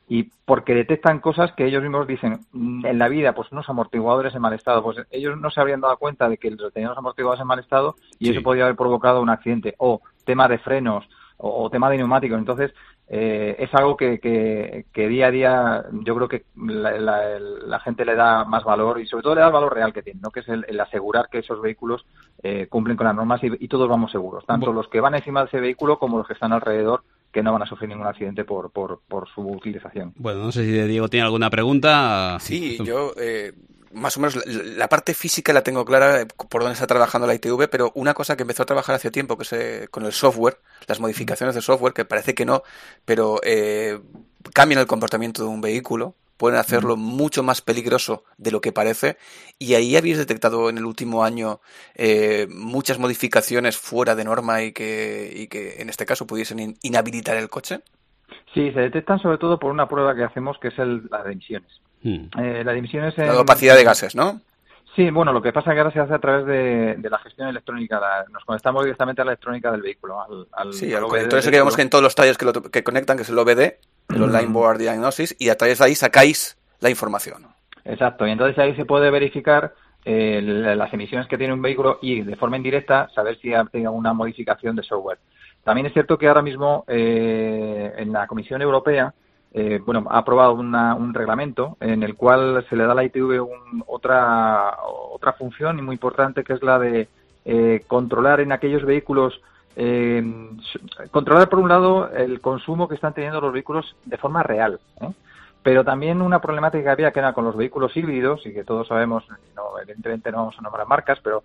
y porque detectan cosas que ellos mismos dicen en la vida, pues unos amortiguadores en mal estado, pues ellos no se habrían dado cuenta de que tenían los amortiguadores en mal estado y sí. eso podría haber provocado un accidente, o tema de frenos, o, o tema de neumáticos. Entonces, eh, es algo que, que, que día a día yo creo que la, la, la gente le da más valor, y sobre todo le da el valor real que tiene, ¿no? Que es el, el asegurar que esos vehículos eh, cumplen con las normas y, y todos vamos seguros, tanto bueno. los que van encima de ese vehículo como los que están alrededor, que no van a sufrir ningún accidente por, por, por su utilización. Bueno, no sé si Diego tiene alguna pregunta. Sí, yo eh, más o menos la, la parte física la tengo clara por dónde está trabajando la I T V, pero una cosa que empezó a trabajar hace tiempo, que es eh, con el software, las modificaciones de software, que parece que no, pero eh, cambian el comportamiento de un vehículo, pueden hacerlo mucho más peligroso de lo que parece, y ahí habéis detectado en el último año eh, muchas modificaciones fuera de norma y que, y que en este caso pudiesen in- inhabilitar el coche. Sí, se detectan sobre todo por una prueba que hacemos, que es el, la de emisiones. Hmm. Eh, la de emisiones en... La opacidad de gases, ¿no? Sí, bueno, lo que pasa es que ahora se hace a través de, de la gestión electrónica. La, nos conectamos directamente a la electrónica del vehículo. Al, al, sí, al conector ese que vemos que en todos los talleres que, lo, que conectan, que es el O B D, el mm. Online Board Diagnosis, y a través de ahí sacáis la información. Exacto, y entonces ahí se puede verificar eh, las emisiones que tiene un vehículo y de forma indirecta saber si ha tenido una modificación de software. También es cierto que ahora mismo eh, en la Comisión Europea Eh, bueno, ha aprobado una, un reglamento en el cual se le da a la I T V un, otra otra función muy importante, que es la de eh, controlar en aquellos vehículos, eh, controlar por un lado el consumo que están teniendo los vehículos de forma real, ¿eh? Pero también una problemática que había, que era con los vehículos híbridos, y que todos sabemos, no, evidentemente no vamos a nombrar marcas, pero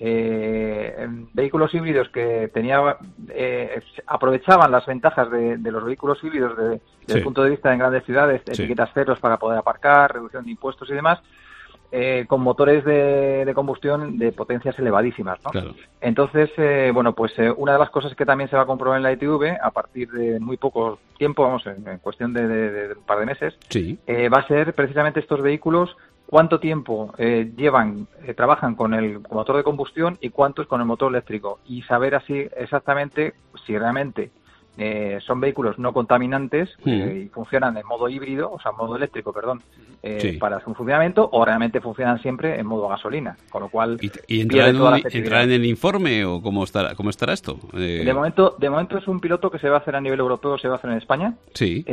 eh, vehículos híbridos que tenía, eh, aprovechaban las ventajas de, de los vehículos híbridos de, desde sí. el punto de vista de grandes ciudades, sí. etiquetas ceros para poder aparcar, reducción de impuestos y demás, eh, con motores de, de combustión de potencias elevadísimas, ¿no? Claro. Entonces, eh, bueno, pues eh, una de las cosas que también se va a comprobar en la I T V a partir de muy poco tiempo, vamos, en, en cuestión de, de, de un par de meses, sí. eh, va a ser precisamente estos vehículos, cuánto tiempo eh, llevan, eh, trabajan con el motor de combustión y cuántos con el motor eléctrico, y saber así exactamente si realmente Eh, son vehículos no contaminantes mm. eh, y funcionan en modo híbrido, o sea, modo eléctrico, perdón, eh, sí. para su funcionamiento, o realmente funcionan siempre en modo gasolina, con lo cual ¿Y, y entra, en un, entra en el informe o cómo estará cómo estará esto? Eh... De momento, de momento es un piloto que se va a hacer a nivel europeo, se va a hacer en España. Sí.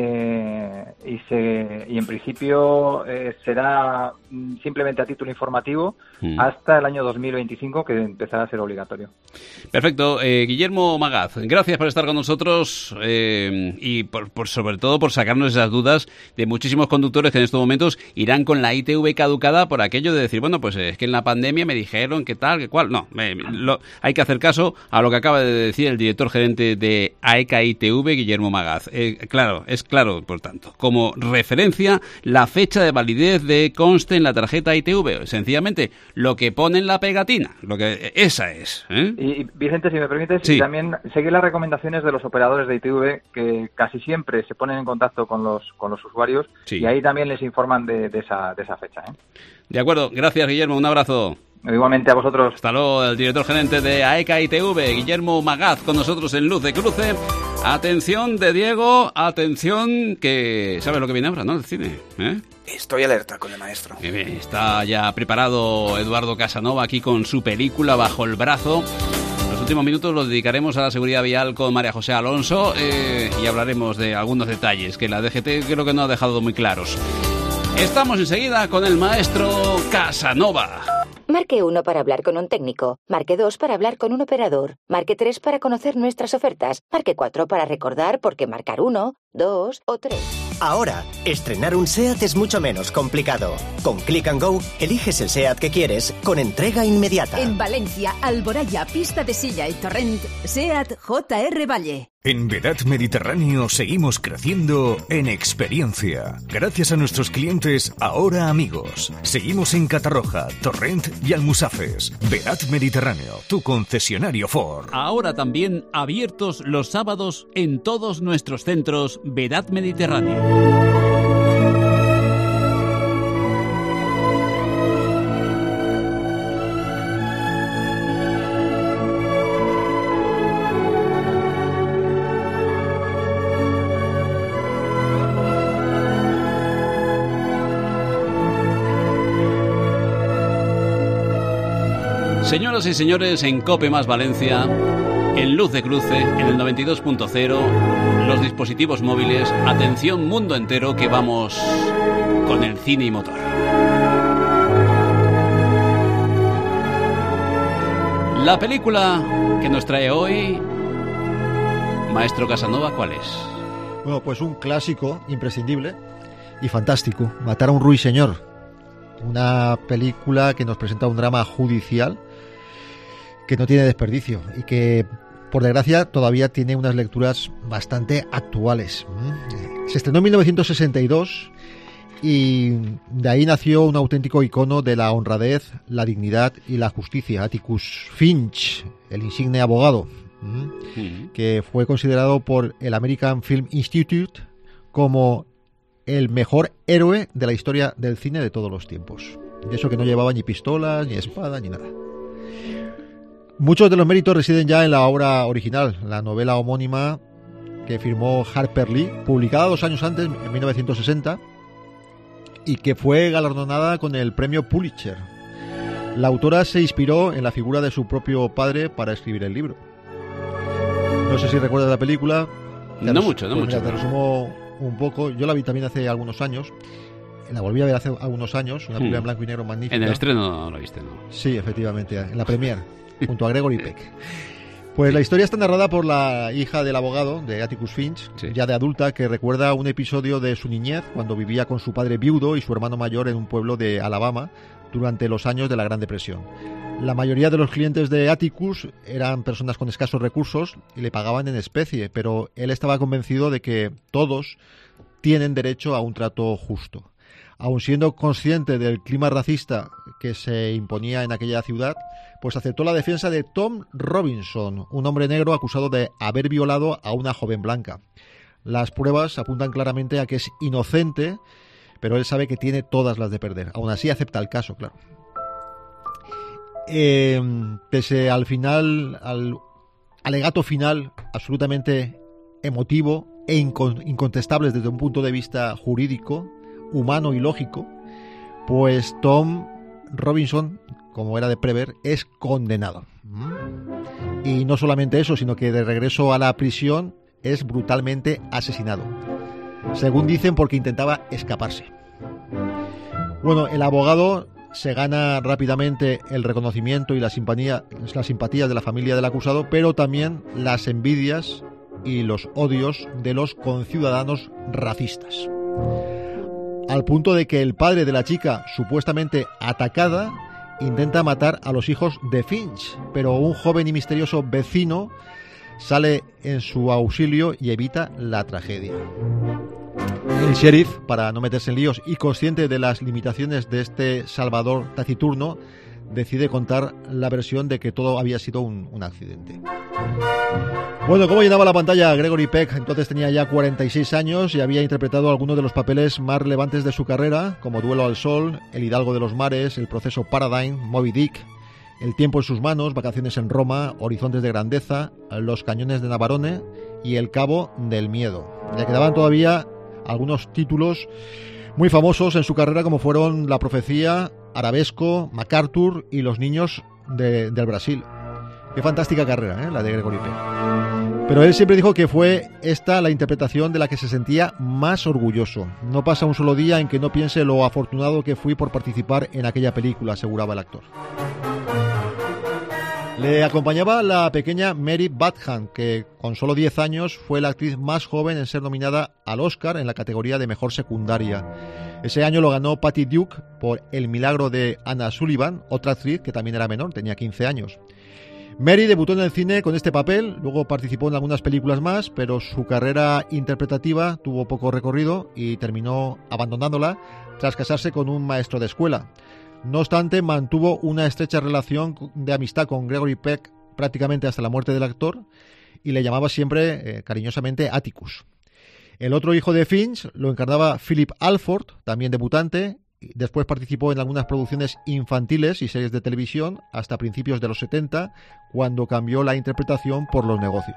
Eh, y se y en principio eh, será simplemente a título informativo mm. hasta el año dos mil veinticinco, que empezará a ser obligatorio. Perfecto, eh, Guillermo Magaz, gracias por estar con nosotros. Nosotros eh, y por, por sobre todo por sacarnos esas dudas de muchísimos conductores que en estos momentos irán con la I T V caducada por aquello de decir, bueno, pues es que en la pandemia me dijeron que tal, que cual. No, me, lo, hay que hacer caso a lo que acaba de decir el director gerente de AECA I T V, Guillermo Magaz. Eh, claro, es claro, por tanto, como referencia la fecha de validez de conste en la tarjeta I T V. Sencillamente, lo que pone en la pegatina, lo que esa es. ¿eh? Y, Vicente, si me permites, sí. también seguir las recomendaciones de los operadores de I T V, que casi siempre se ponen en contacto con los con los usuarios, sí. y ahí también les informan de, de esa de esa fecha, ¿eh? De acuerdo, gracias Guillermo, un abrazo. Igualmente a vosotros. Hasta luego, el director gerente de AECA I T V, Guillermo Magaz, con nosotros en Luz de Cruce. Atención de Diego, atención, que sabes lo que viene ahora, ¿no? El cine, ¿eh? Estoy alerta con el maestro. Está ya preparado Eduardo Casanova aquí con su película bajo el brazo. Los últimos minutos los dedicaremos a la seguridad vial con María José Alonso eh, y hablaremos de algunos detalles que la D G T creo que no ha dejado muy claros. Estamos enseguida con el maestro Casanova. Marque uno para hablar con un técnico, marque dos para hablar con un operador, marque tres para conocer nuestras ofertas, marque cuatro para recordar por qué marcar uno, dos o tres. Ahora, estrenar un SEAT es mucho menos complicado. Con Click and Go, eliges el SEAT que quieres con entrega inmediata. En Valencia, Alboraya, Pista de Silla y Torrent, SEAT J R Valle. En Vedat Mediterráneo seguimos creciendo en experiencia. Gracias a nuestros clientes, ahora amigos. Seguimos en Catarroja, Torrent y Almusafes. Vedat Mediterráneo, tu concesionario Ford. Ahora también abiertos los sábados en todos nuestros centros Vedat Mediterráneo. Señoras y señores, en COPE más Valencia, en Luz de Cruce, en el noventa y dos punto cero, los dispositivos móviles, atención mundo entero, que vamos con el cine y motor. La película que nos trae hoy, Maestro Casanova, ¿cuál es? Bueno, pues un clásico imprescindible y fantástico, Matar a un ruiseñor. Una película que nos presenta un drama judicial que no tiene desperdicio y que, por desgracia, todavía tiene unas lecturas bastante actuales. Se estrenó en mil novecientos sesenta y dos y de ahí nació un auténtico icono de la honradez, la dignidad y la justicia, Atticus Finch, el insigne abogado, que fue considerado por el American Film Institute como el mejor héroe de la historia del cine de todos los tiempos. De eso que no llevaba ni pistolas, ni espada, ni nada. Muchos de los méritos residen ya en la obra original, la novela homónima que firmó Harper Lee, publicada dos años antes, en mil novecientos sesenta, y que fue galardonada con el premio Pulitzer. La autora se inspiró en la figura de su propio padre para escribir el libro. No sé si recuerdas la película. No res- mucho, no pues mucho. Mira, te resumo un poco. Yo la vi también hace algunos años. La volví a ver hace algunos años. Una película hmm. en blanco y negro magnífica. En el estreno no lo viste, ¿no? Sí, efectivamente, en la premiere, junto a Gregory Peck. Pues sí. La historia está narrada por la hija del abogado, de Atticus Finch, sí. ya de adulta, que recuerda un episodio de su niñez cuando vivía con su padre viudo y su hermano mayor en un pueblo de Alabama durante los años de la Gran Depresión. La mayoría de los clientes de Atticus eran personas con escasos recursos y le pagaban en especie, pero él estaba convencido de que todos tienen derecho a un trato justo. Aun siendo consciente del clima racista que se imponía en aquella ciudad, pues aceptó la defensa de Tom Robinson, un hombre negro acusado de haber violado a una joven blanca. Las pruebas apuntan claramente a que es inocente, pero él sabe que tiene todas las de perder. Aún así acepta el caso, claro. Eh, pese al final, al alegato final absolutamente emotivo e incon- incontestable desde un punto de vista jurídico, humano y lógico, pues Tom Robinson, como era de prever, es condenado. Y no solamente eso, sino que de regreso a la prisión es brutalmente asesinado. Según dicen, porque intentaba escaparse. Bueno, el abogado se gana rápidamente el reconocimiento y la simpatía, las simpatías de la familia del acusado, pero también las envidias y los odios de los conciudadanos racistas. Al punto de que el padre de la chica supuestamente atacada intenta matar a los hijos de Finch, pero un joven y misterioso vecino sale en su auxilio y evita la tragedia. El sheriff, para no meterse en líos y consciente de las limitaciones de este salvador taciturno, decide contar la versión de que todo había sido un, un accidente. Bueno, ¿cómo llenaba la pantalla Gregory Peck? Entonces tenía ya cuarenta y seis años y había interpretado algunos de los papeles más relevantes de su carrera, como Duelo al Sol, El Hidalgo de los Mares, El Proceso Paradigm, Moby Dick, El Tiempo en sus manos, Vacaciones en Roma, Horizontes de Grandeza, Los Cañones de Navarone y El Cabo del Miedo. Le quedaban todavía algunos títulos muy famosos en su carrera, como fueron La Profecía, Arabesco, MacArthur y Los Niños de, del Brasil. Qué fantástica carrera, ¿eh? La de Gregory Peck. Pero él siempre dijo que fue esta la interpretación de la que se sentía más orgulloso. No pasa un solo día en que no piense lo afortunado que fui por participar en aquella película, aseguraba el actor. Le acompañaba la pequeña Mary Badham, que con solo diez años fue la actriz más joven en ser nominada al Oscar en la categoría de mejor secundaria. Ese año lo ganó Patty Duke por El Milagro de Anna Sullivan, otra actriz que también era menor, tenía quince años. Mary debutó en el cine con este papel, luego participó en algunas películas más, pero su carrera interpretativa tuvo poco recorrido y terminó abandonándola tras casarse con un maestro de escuela. No obstante, mantuvo una estrecha relación de amistad con Gregory Peck prácticamente hasta la muerte del actor y le llamaba siempre eh, cariñosamente Atticus. El otro hijo de Finch lo encarnaba Philip Alford, también debutante. Después participó en algunas producciones infantiles y series de televisión hasta principios de los setenta, cuando cambió la interpretación por los negocios.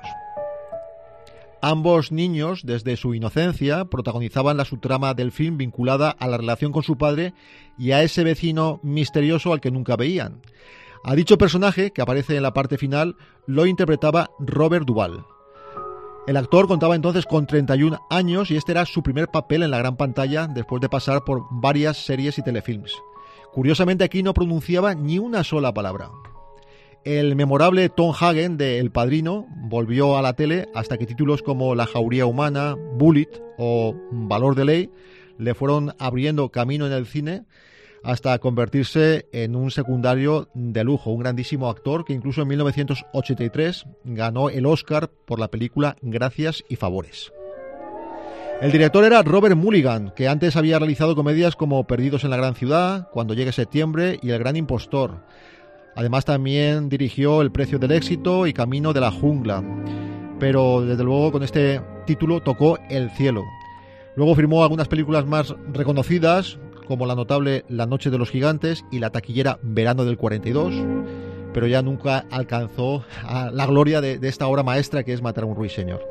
Ambos niños, desde su inocencia, protagonizaban la subtrama del film vinculada a la relación con su padre y a ese vecino misterioso al que nunca veían. A dicho personaje, que aparece en la parte final, lo interpretaba Robert Duvall. El actor contaba entonces con treinta y un años y este era su primer papel en la gran pantalla después de pasar por varias series y telefilms. Curiosamente aquí no pronunciaba ni una sola palabra. El memorable Tom Hagen de El Padrino volvió a la tele hasta que títulos como La Jauría Humana, Bullitt o Valor de Ley le fueron abriendo camino en el cine hasta convertirse en un secundario de lujo, un grandísimo actor que incluso en mil novecientos ochenta y tres ganó el Oscar por la película Gracias y Favores. El director era Robert Mulligan, que antes había realizado comedias como Perdidos en la Gran Ciudad, Cuando llegue septiembre y El Gran Impostor. Además también dirigió El Precio del Éxito y Camino de la Jungla, pero desde luego con este título tocó el cielo. Luego firmó algunas películas más reconocidas, como la notable La Noche de los Gigantes y la taquillera Verano del cuarenta y dos, pero ya nunca alcanzó a la gloria de, de esta obra maestra que es Matar a un ruiseñor.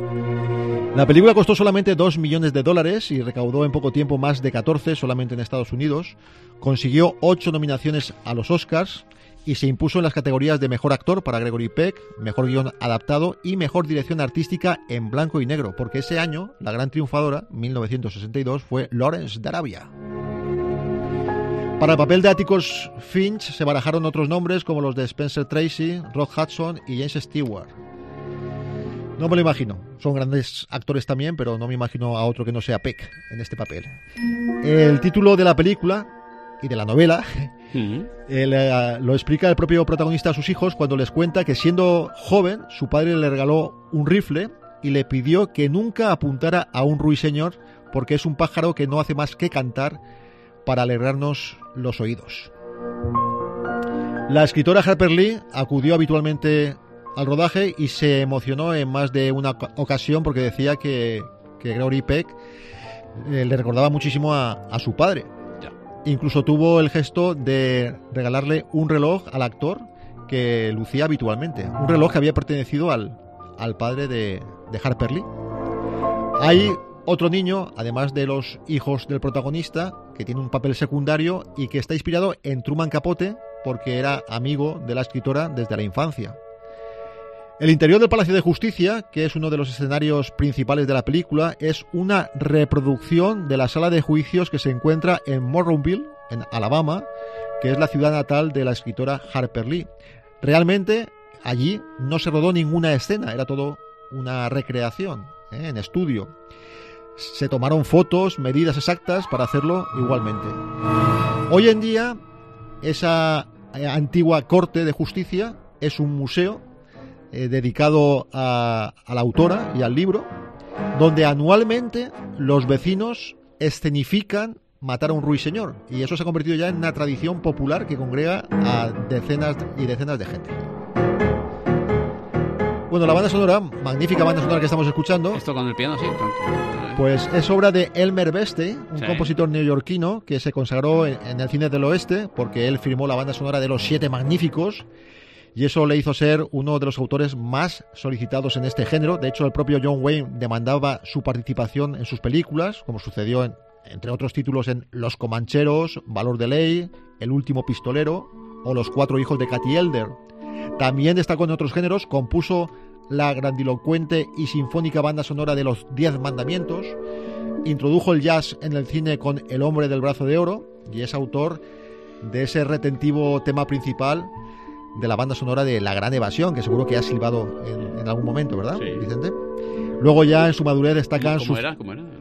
La película costó solamente dos millones de dólares y recaudó en poco tiempo más de catorce solamente en Estados Unidos. Consiguió ocho nominaciones a los Oscars y se impuso en las categorías de Mejor Actor para Gregory Peck, Mejor Guión Adaptado y Mejor Dirección Artística en blanco y negro, porque ese año la gran triunfadora, mil novecientos sesenta y dos, fue Lawrence de Arabia. Para el papel de Atticus Finch se barajaron otros nombres como los de Spencer Tracy, Rod Hudson y James Stewart. No me lo imagino, son grandes actores también, pero no me imagino a otro que no sea Peck en este papel. El título de la película y de la novela uh-huh. el, uh, lo explica el propio protagonista a sus hijos cuando les cuenta que siendo joven su padre le regaló un rifle y le pidió que nunca apuntara a un ruiseñor porque es un pájaro que no hace más que cantar para alegrarnos los oídos. La escritora Harper Lee acudió habitualmente al rodaje y se emocionó en más de una ocasión porque decía que, que Gregory Peck eh, le recordaba muchísimo a, a su padre. Ya. Incluso tuvo el gesto de regalarle un reloj al actor que lucía habitualmente, un reloj que había pertenecido al, al padre de, de Harper Lee. Hay otro niño, además de los hijos del protagonista, que tiene un papel secundario y que está inspirado en Truman Capote porque era amigo de la escritora desde la infancia. El interior del Palacio de Justicia, que es uno de los escenarios principales de la película, es una reproducción de la sala de juicios que se encuentra en Monroeville, en Alabama, que es la ciudad natal de la escritora Harper Lee. Realmente allí no se rodó ninguna escena, era todo una recreación, ¿eh? En estudio. Se tomaron fotos, medidas exactas para hacerlo igualmente. Hoy en día, esa antigua corte de justicia es un museo eh, dedicado a, a la autora y al libro, donde anualmente los vecinos escenifican matar a un ruiseñor. Y eso se ha convertido ya en una tradición popular que congrega a decenas y decenas de gente. Bueno, la banda sonora, magnífica banda sonora que estamos escuchando. Esto con el piano, sí. Pues es obra de Elmer Beste, un sí. compositor neoyorquino que se consagró en, en el cine del oeste porque él firmó la banda sonora de Los Siete Magníficos y eso le hizo ser uno de los autores más solicitados en este género. De hecho, el propio John Wayne demandaba su participación en sus películas, como sucedió en, entre otros títulos en Los Comancheros, Valor de Ley, El Último Pistolero o Los Cuatro Hijos de Katy Elder. También destacó en otros géneros, compuso la grandilocuente y sinfónica banda sonora de Los Diez Mandamientos, introdujo el jazz en el cine con El Hombre del Brazo de Oro y es autor de ese retentivo tema principal de la banda sonora de La Gran Evasión, que seguro que has silbado en, en algún momento, ¿verdad, sí. Vicente? Luego ya en su madurez destacan ¿Cómo sus... era? ¿Cómo era?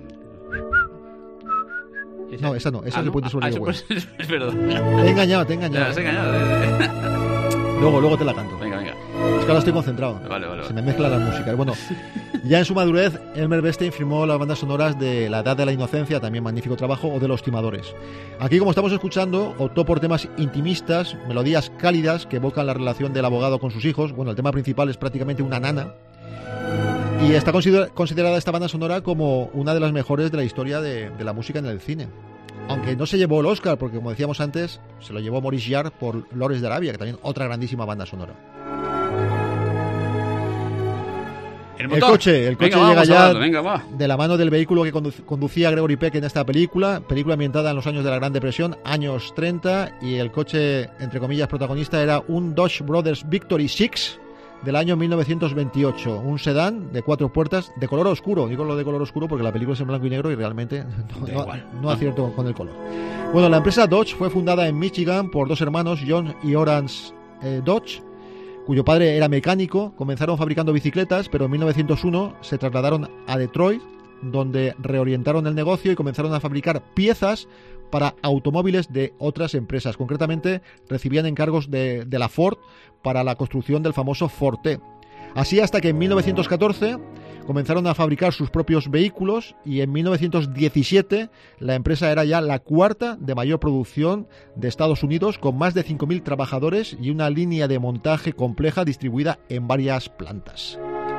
¿Esa? No, esa no, esa ah, es el puente sobre ah, el pues, es verdad. Te he engañado, te he engañado. Ya, te he engañado. Luego, luego te la canto. Venga, venga. Es que ahora estoy concentrado. Vale, vale, Se vale. me mezclan las músicas. Bueno, ya en su madurez, Elmer Beste firmó las bandas sonoras de La Edad de la Inocencia, también magnífico trabajo, o de Los Timadores. Aquí, como estamos escuchando, optó por temas intimistas, melodías cálidas que evocan la relación del abogado con sus hijos. Bueno, el tema principal es prácticamente una nana. Y está considerada esta banda sonora como una de las mejores de la historia de, de la música en el cine. Aunque no se llevó el Oscar, porque como decíamos antes, se lo llevó Maurice Jarre por Lawrence de Arabia, que también otra grandísima banda sonora. El, el coche, el coche venga, llega ya verlo, venga, va. de la mano del vehículo que condu- conducía Gregory Peck en esta película, película ambientada en los años de la Gran Depresión, años treinta, y el coche, entre comillas, protagonista era un Dodge Brothers Victory seis del año mil novecientos veintiocho, un sedán de cuatro puertas de color oscuro. Digo lo de color oscuro porque la película es en blanco y negro y realmente no, no, no acierto con el color. Bueno, la empresa Dodge fue fundada en Michigan por dos hermanos, John y Horace eh, Dodge, cuyo padre era mecánico. Comenzaron fabricando bicicletas, pero en mil novecientos uno se trasladaron a Detroit, donde reorientaron el negocio y comenzaron a fabricar piezas para automóviles de otras empresas. Concretamente, recibían encargos de, de la Ford para la construcción del famoso Forte. Así hasta que en mil novecientos catorce comenzaron a fabricar sus propios vehículos, y en mil novecientos diecisiete la empresa era ya la cuarta de mayor producción de Estados Unidos, con más de cinco mil trabajadores y una línea de montaje compleja distribuida en varias plantas.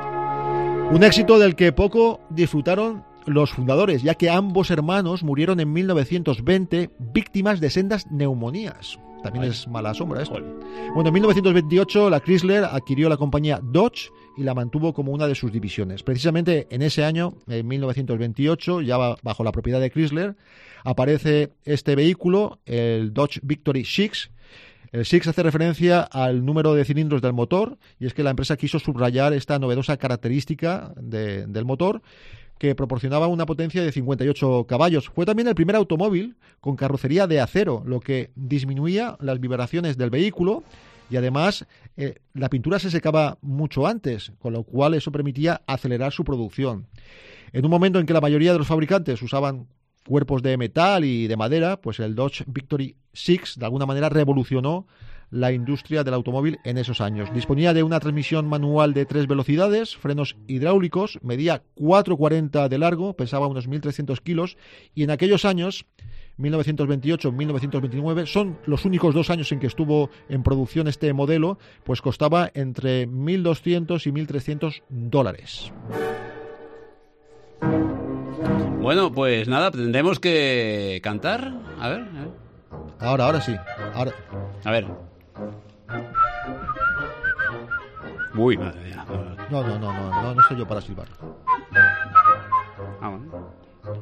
Un éxito del que poco disfrutaron los fundadores, ya que ambos hermanos murieron en mil novecientos veinte víctimas de sendas neumonías. También Ay. es mala sombra esto. Bueno, en mil novecientos veintiocho la Chrysler adquirió la compañía Dodge y la mantuvo como una de sus divisiones. Precisamente en ese año, en mil novecientos veintiocho, ya bajo la propiedad de Chrysler, aparece este vehículo, el Dodge Victory seis. El seis hace referencia al número de cilindros del motor, y es que la empresa quiso subrayar esta novedosa característica de, del motor, que proporcionaba una potencia de cincuenta y ocho caballos. Fue también el primer automóvil con carrocería de acero, lo que disminuía las vibraciones del vehículo, y además eh, la pintura se secaba mucho antes, con lo cual eso permitía acelerar su producción. En un momento en que la mayoría de los fabricantes usaban cuerpos de metal y de madera, pues el Dodge Victory seis de alguna manera revolucionó la industria del automóvil en esos años. Disponía de una transmisión manual de tres velocidades, frenos hidráulicos, medía cuatro cuarenta de largo, pesaba unos mil trescientos kilos, y en aquellos años, mil novecientos veintiocho mil novecientos veintinueve, son los únicos dos años en que estuvo en producción este modelo, pues costaba entre mil doscientos y mil trescientos dólares. Bueno, pues nada, tendremos que cantar. A ver, a ver. Ahora, ahora sí. Ahora. A ver. Uy, madre mía. No, no, no, no, no, no soy yo para silbar. Ah, bueno.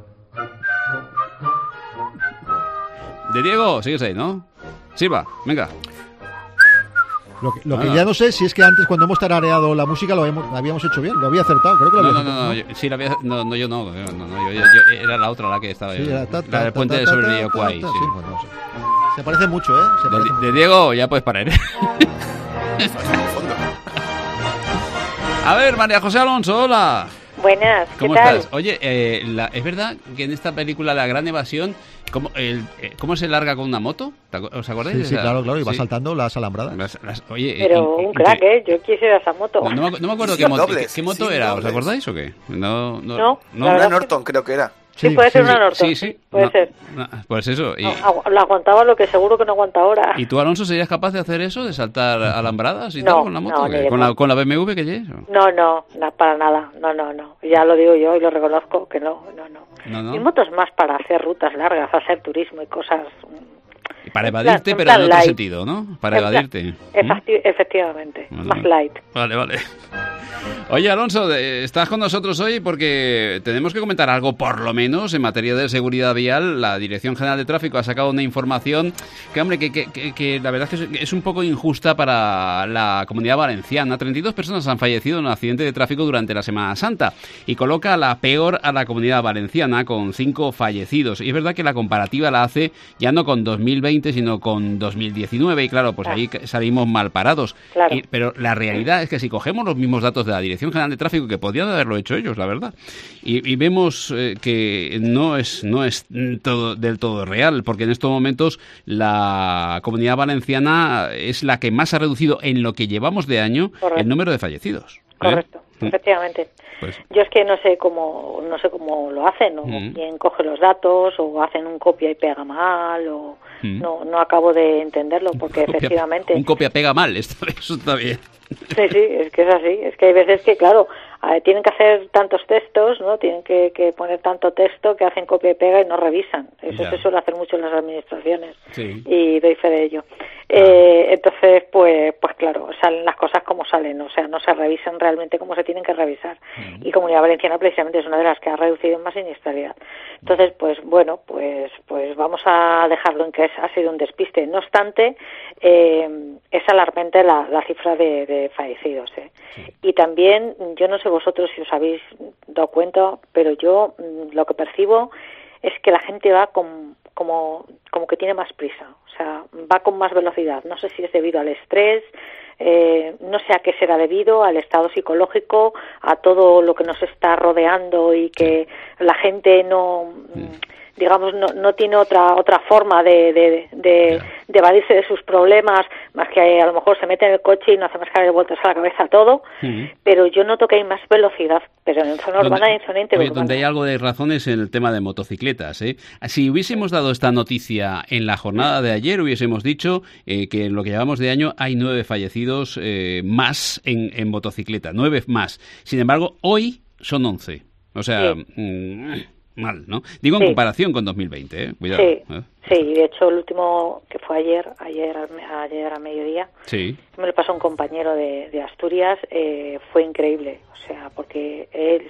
De Diego, sigues ahí, ¿no? Silva, venga. Lo que, lo que ya no sé si es que antes, cuando hemos tarareado la música, lo habíamos, habíamos hecho bien, lo había acertado, creo que lo no, había no, acertado. No, no, yo, sí, la había, no, no, yo no, no, no yo, yo, yo, era la otra la que estaba. Sí, era ta, ta, la del puente ta, ta, sobre el río Kwai. Sí, sí, pues no sé. Se parece mucho, ¿eh? Se parece de, mucho. de Diego, ya puedes parar. A ver, María José Alonso, hola. Buenas, ¿qué ¿Cómo tal? estás? Oye, eh, la, ¿es verdad que en esta película La Gran Evasión, ¿cómo, el, eh, ¿cómo se larga con una moto? ¿Os acordáis? Sí, sí, esa? claro, claro, y va sí. saltando las alambradas. Las, las, oye, Pero y, un crack, que, ¿eh? Yo quisiera esa moto. No, no, me, no me acuerdo qué, moto, qué, qué moto sí, era, dobles. ¿Os acordáis o qué? No, no, no, no una Norton creo que era. Sí, sí, puede ser sí, una Norton. Sí, sí. Puede no, ser. No, pues eso. Y, no, lo aguantaba lo que seguro que no aguanta ahora. ¿Y tú, Alonso, serías capaz de hacer eso? ¿De saltar alambradas y no, tal con la moto? No, ¿Con, la, ¿Con la B M W que lleves? No, no, no, para nada. No, no, no. Ya lo digo yo y lo reconozco que no, no, no. no, no. Mi moto es más para hacer rutas largas, hacer turismo y cosas. Y para evadirte, en pero en otro light. Sentido, ¿no? Para en evadirte. Efecti- ¿Mm? Efectivamente, bueno, más light. Vale, vale. Oye, Alonso, estás con nosotros hoy porque tenemos que comentar algo, por lo menos, en materia de seguridad vial. La Dirección General de Tráfico ha sacado una información que, hombre, que, que, que, que la verdad es que es un poco injusta para la Comunidad Valenciana. treinta y dos personas han fallecido en un accidente de tráfico durante la Semana Santa y coloca la peor a la Comunidad Valenciana con cinco fallecidos. Y es verdad que la comparativa la hace ya no con dos mil veinte, sino con dos mil diecinueve, y claro, pues ahí salimos mal parados. Claro. Y, pero la realidad es que si cogemos los mismos datos de la Dirección General de Tráfico, que podrían haberlo hecho ellos, la verdad, y, y vemos eh, que no es no es todo del todo real, porque en estos momentos la Comunidad Valenciana es la que más ha reducido en lo que llevamos de año Correcto. El número de fallecidos. Correcto, ¿eh? efectivamente. Pues. Yo es que no sé cómo no sé cómo lo hacen, o mm. quién coge los datos, o hacen un copia y pega mal, o mm. no no acabo de entenderlo, porque copia, efectivamente un copia pega mal, esto, eso está bien. Sí, sí, es que es así, es que hay veces que, claro, eh, tienen que hacer tantos textos, ¿no? Tienen que, que poner tanto texto que hacen copia y pega y no revisan. Eso ya. Se suele hacer mucho en las administraciones, sí. Y doy fe de ello. Eh, entonces, pues, pues claro, salen las cosas como salen, o sea, no se revisan realmente como se tienen que revisar. Uh-huh. Y Comunidad Valenciana precisamente es una de las que ha reducido más siniestralidad. Entonces, pues bueno, pues, pues vamos a dejarlo en que es, ha sido un despiste. No obstante, eh, es alarmante la, la cifra de, de fallecidos. ¿eh? Sí. Y también, yo no sé vosotros si os habéis dado cuenta, pero yo lo que percibo es que la gente va con, como, como que tiene más prisa, o sea, va con más velocidad. No sé si es debido al estrés, eh, no sé a qué será debido, al estado psicológico, a todo lo que nos está rodeando y que la gente no... Sí. digamos, no, no tiene otra otra forma de, de, de, yeah. de evadirse de sus problemas, más que a lo mejor se mete en el coche y no hace más que darle vueltas a la cabeza todo, uh-huh. pero yo noto que hay más velocidad, pero en zona urbana y en zona interurbana. Donde hay algo de razones en el tema de motocicletas, ¿eh? Si hubiésemos dado esta noticia en la jornada de ayer, hubiésemos dicho eh, que en lo que llevamos de año hay nueve fallecidos eh, más en, en motocicleta, nueve más. Sin embargo, hoy son once. O sea... Sí. Mmm, mal, ¿no? Digo en sí. comparación con dos mil veinte, ¿eh? Cuidado. Sí, ¿eh? sí, de hecho el último que fue ayer, ayer, ayer a mediodía, sí. me lo pasó un compañero de, de Asturias, eh, fue increíble, o sea, porque él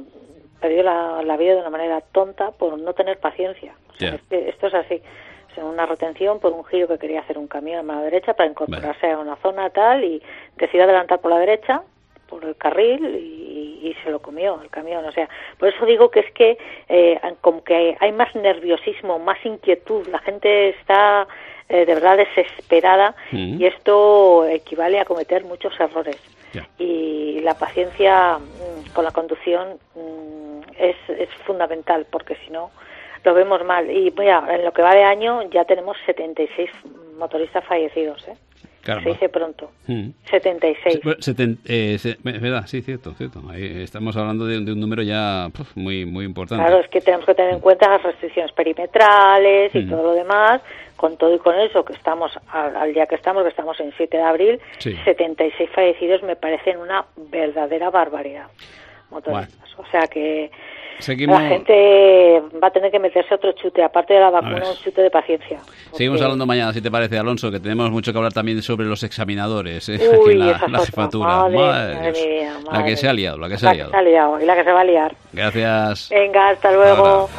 perdió la, la vida de una manera tonta por no tener paciencia. O sea, yeah. es, esto es así. O sea, una retención por un giro que quería hacer un camión a mano derecha para incorporarse vale. a una zona tal y decidió adelantar por la derecha, por el carril y, y se lo comió el camión. O sea, por eso digo que es que eh, como que hay más nerviosismo, más inquietud, la gente está eh, de verdad desesperada mm. y esto equivale a cometer muchos errores. Yeah. Y la paciencia mmm, con la conducción mmm, es, es fundamental, porque si no lo vemos mal. Y mira, en lo que va de año ya tenemos setenta y seis motoristas fallecidos, ¿eh? Caramba. Se dice pronto. Mm. setenta y seis. Seten, eh, se, verdad, sí, cierto, cierto. Ahí estamos hablando de, de un número ya puf, muy muy importante. Claro, es que tenemos que tener en cuenta las restricciones perimetrales y mm. todo lo demás. Con todo y con eso, que estamos al, al día que estamos, que estamos en siete de abril, sí. setenta y seis fallecidos me parecen una verdadera barbaridad. Motoristas. Bueno. O sea que Seguimos... la gente va a tener que meterse otro chute, aparte de la vacuna, un chute de paciencia. Porque... Seguimos hablando mañana, si te parece, Alonso, que tenemos mucho que hablar también sobre los examinadores, ¿eh? Uy, la, esa la jefatura. Madre, madre, madre mía, madre. La que se ha liado, la que se ha liado. La que se ha liado y la que se va a liar. Gracias. Venga, hasta luego. Ahora.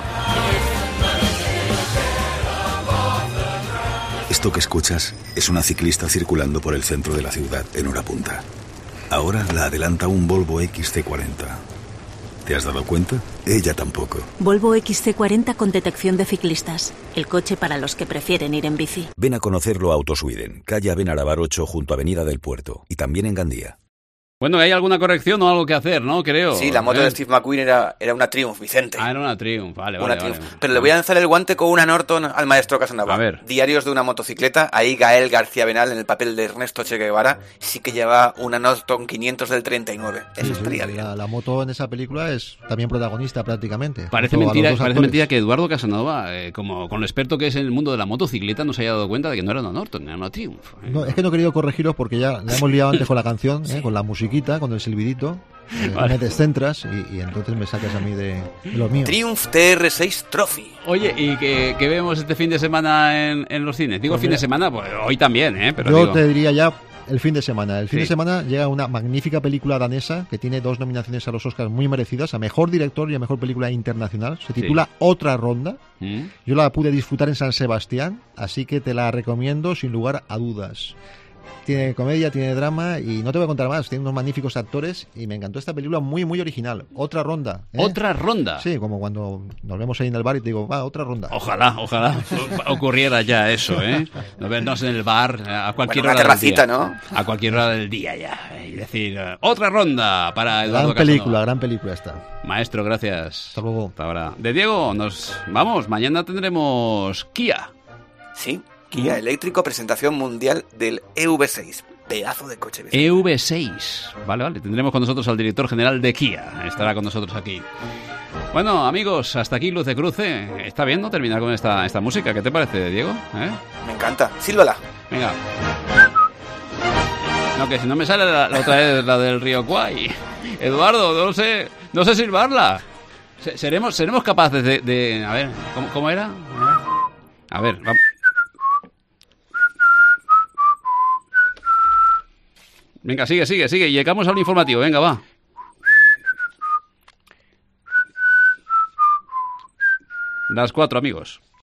Esto que escuchas es una ciclista circulando por el centro de la ciudad en hora punta. Ahora la adelanta un Volvo X C cuarenta. ¿Te has dado cuenta? Ella tampoco. Volvo X C cuarenta con detección de ciclistas. El coche para los que prefieren ir en bici. Ven a conocerlo a Autosweden, calle Benarabar ocho junto a Avenida del Puerto. Y también en Gandía. Bueno, ¿hay alguna corrección o algo que hacer, no? Creo. Sí, la moto ¿eh? de Steve McQueen era, era una Triumph, Vicente. Ah, era una Triumph, vale, una vale, Triumph. vale. Pero le voy a lanzar el guante con una Norton al maestro Casanova. A ver. Diarios de una motocicleta. Ahí Gael García Benal, en el papel de Ernesto Che Guevara, sí que lleva una Norton quinientos del treinta y nueve. Eso sí, estaría sí, bien. La, la moto en esa película es también protagonista prácticamente. Parece mentira, parece mentira que Eduardo Casanova, eh, como con lo experto que es en el mundo de la motocicleta, no se haya dado cuenta de que no era una Norton, era una Triumph. ¿eh? No, es que no he querido corregiros porque ya la hemos liado antes con la canción, ¿eh? Con la musiquita, con el silbidito. Eh, vale. Me descentras y, y entonces me sacas a mí de, de lo mío. Triumph T R seis Trophy. Oye, ¿y qué, qué vemos este fin de semana en, en los cines? Digo pues fin mira, de semana, pues hoy también, ¿eh? Pero yo digo... te diría ya el fin de semana. El fin sí. de semana llega una magnífica película danesa que tiene dos nominaciones a los Oscars muy merecidas, a Mejor Director y a Mejor Película Internacional. Se titula sí. Otra Ronda. ¿Mm? Yo la pude disfrutar en San Sebastián, así que te la recomiendo sin lugar a dudas. Tiene comedia, tiene drama y no te voy a contar más. Tiene unos magníficos actores y me encantó esta película muy, muy original. Otra ronda. ¿eh? ¿Otra ronda? Sí, como cuando nos vemos ahí en el bar y te digo, va, otra ronda. Ojalá, ojalá ocurriera ya eso, ¿eh? Nos vernos en el bar a cualquier bueno, hora una del día. ¿no? A cualquier hora del día ya. Y decir, otra ronda para Eduardo Gran película, Casanova. gran película esta. Maestro, gracias. Hasta luego. Hasta ahora. De Diego, nos vamos. Mañana tendremos Kia. Sí. Kia eléctrico, presentación mundial del E V seis. Pedazo de coche. E V seis. Vale, vale. Tendremos con nosotros al director general de Kia. Estará con nosotros aquí. Bueno, amigos, hasta aquí Luz de Cruce. Está bien, ¿no? Terminar con esta, esta música. ¿Qué te parece, Diego? ¿Eh? Me encanta. Sílvala. Venga. No, que si no me sale la, la otra vez la del Río Kwai. Eduardo, no sé, no sé silbarla. ¿Seremos, seremos capaces de, de... A ver, ¿cómo, cómo era? A ver, vamos. Venga, sigue, sigue, sigue. Llegamos al informativo. Venga, va. Las cuatro, amigos.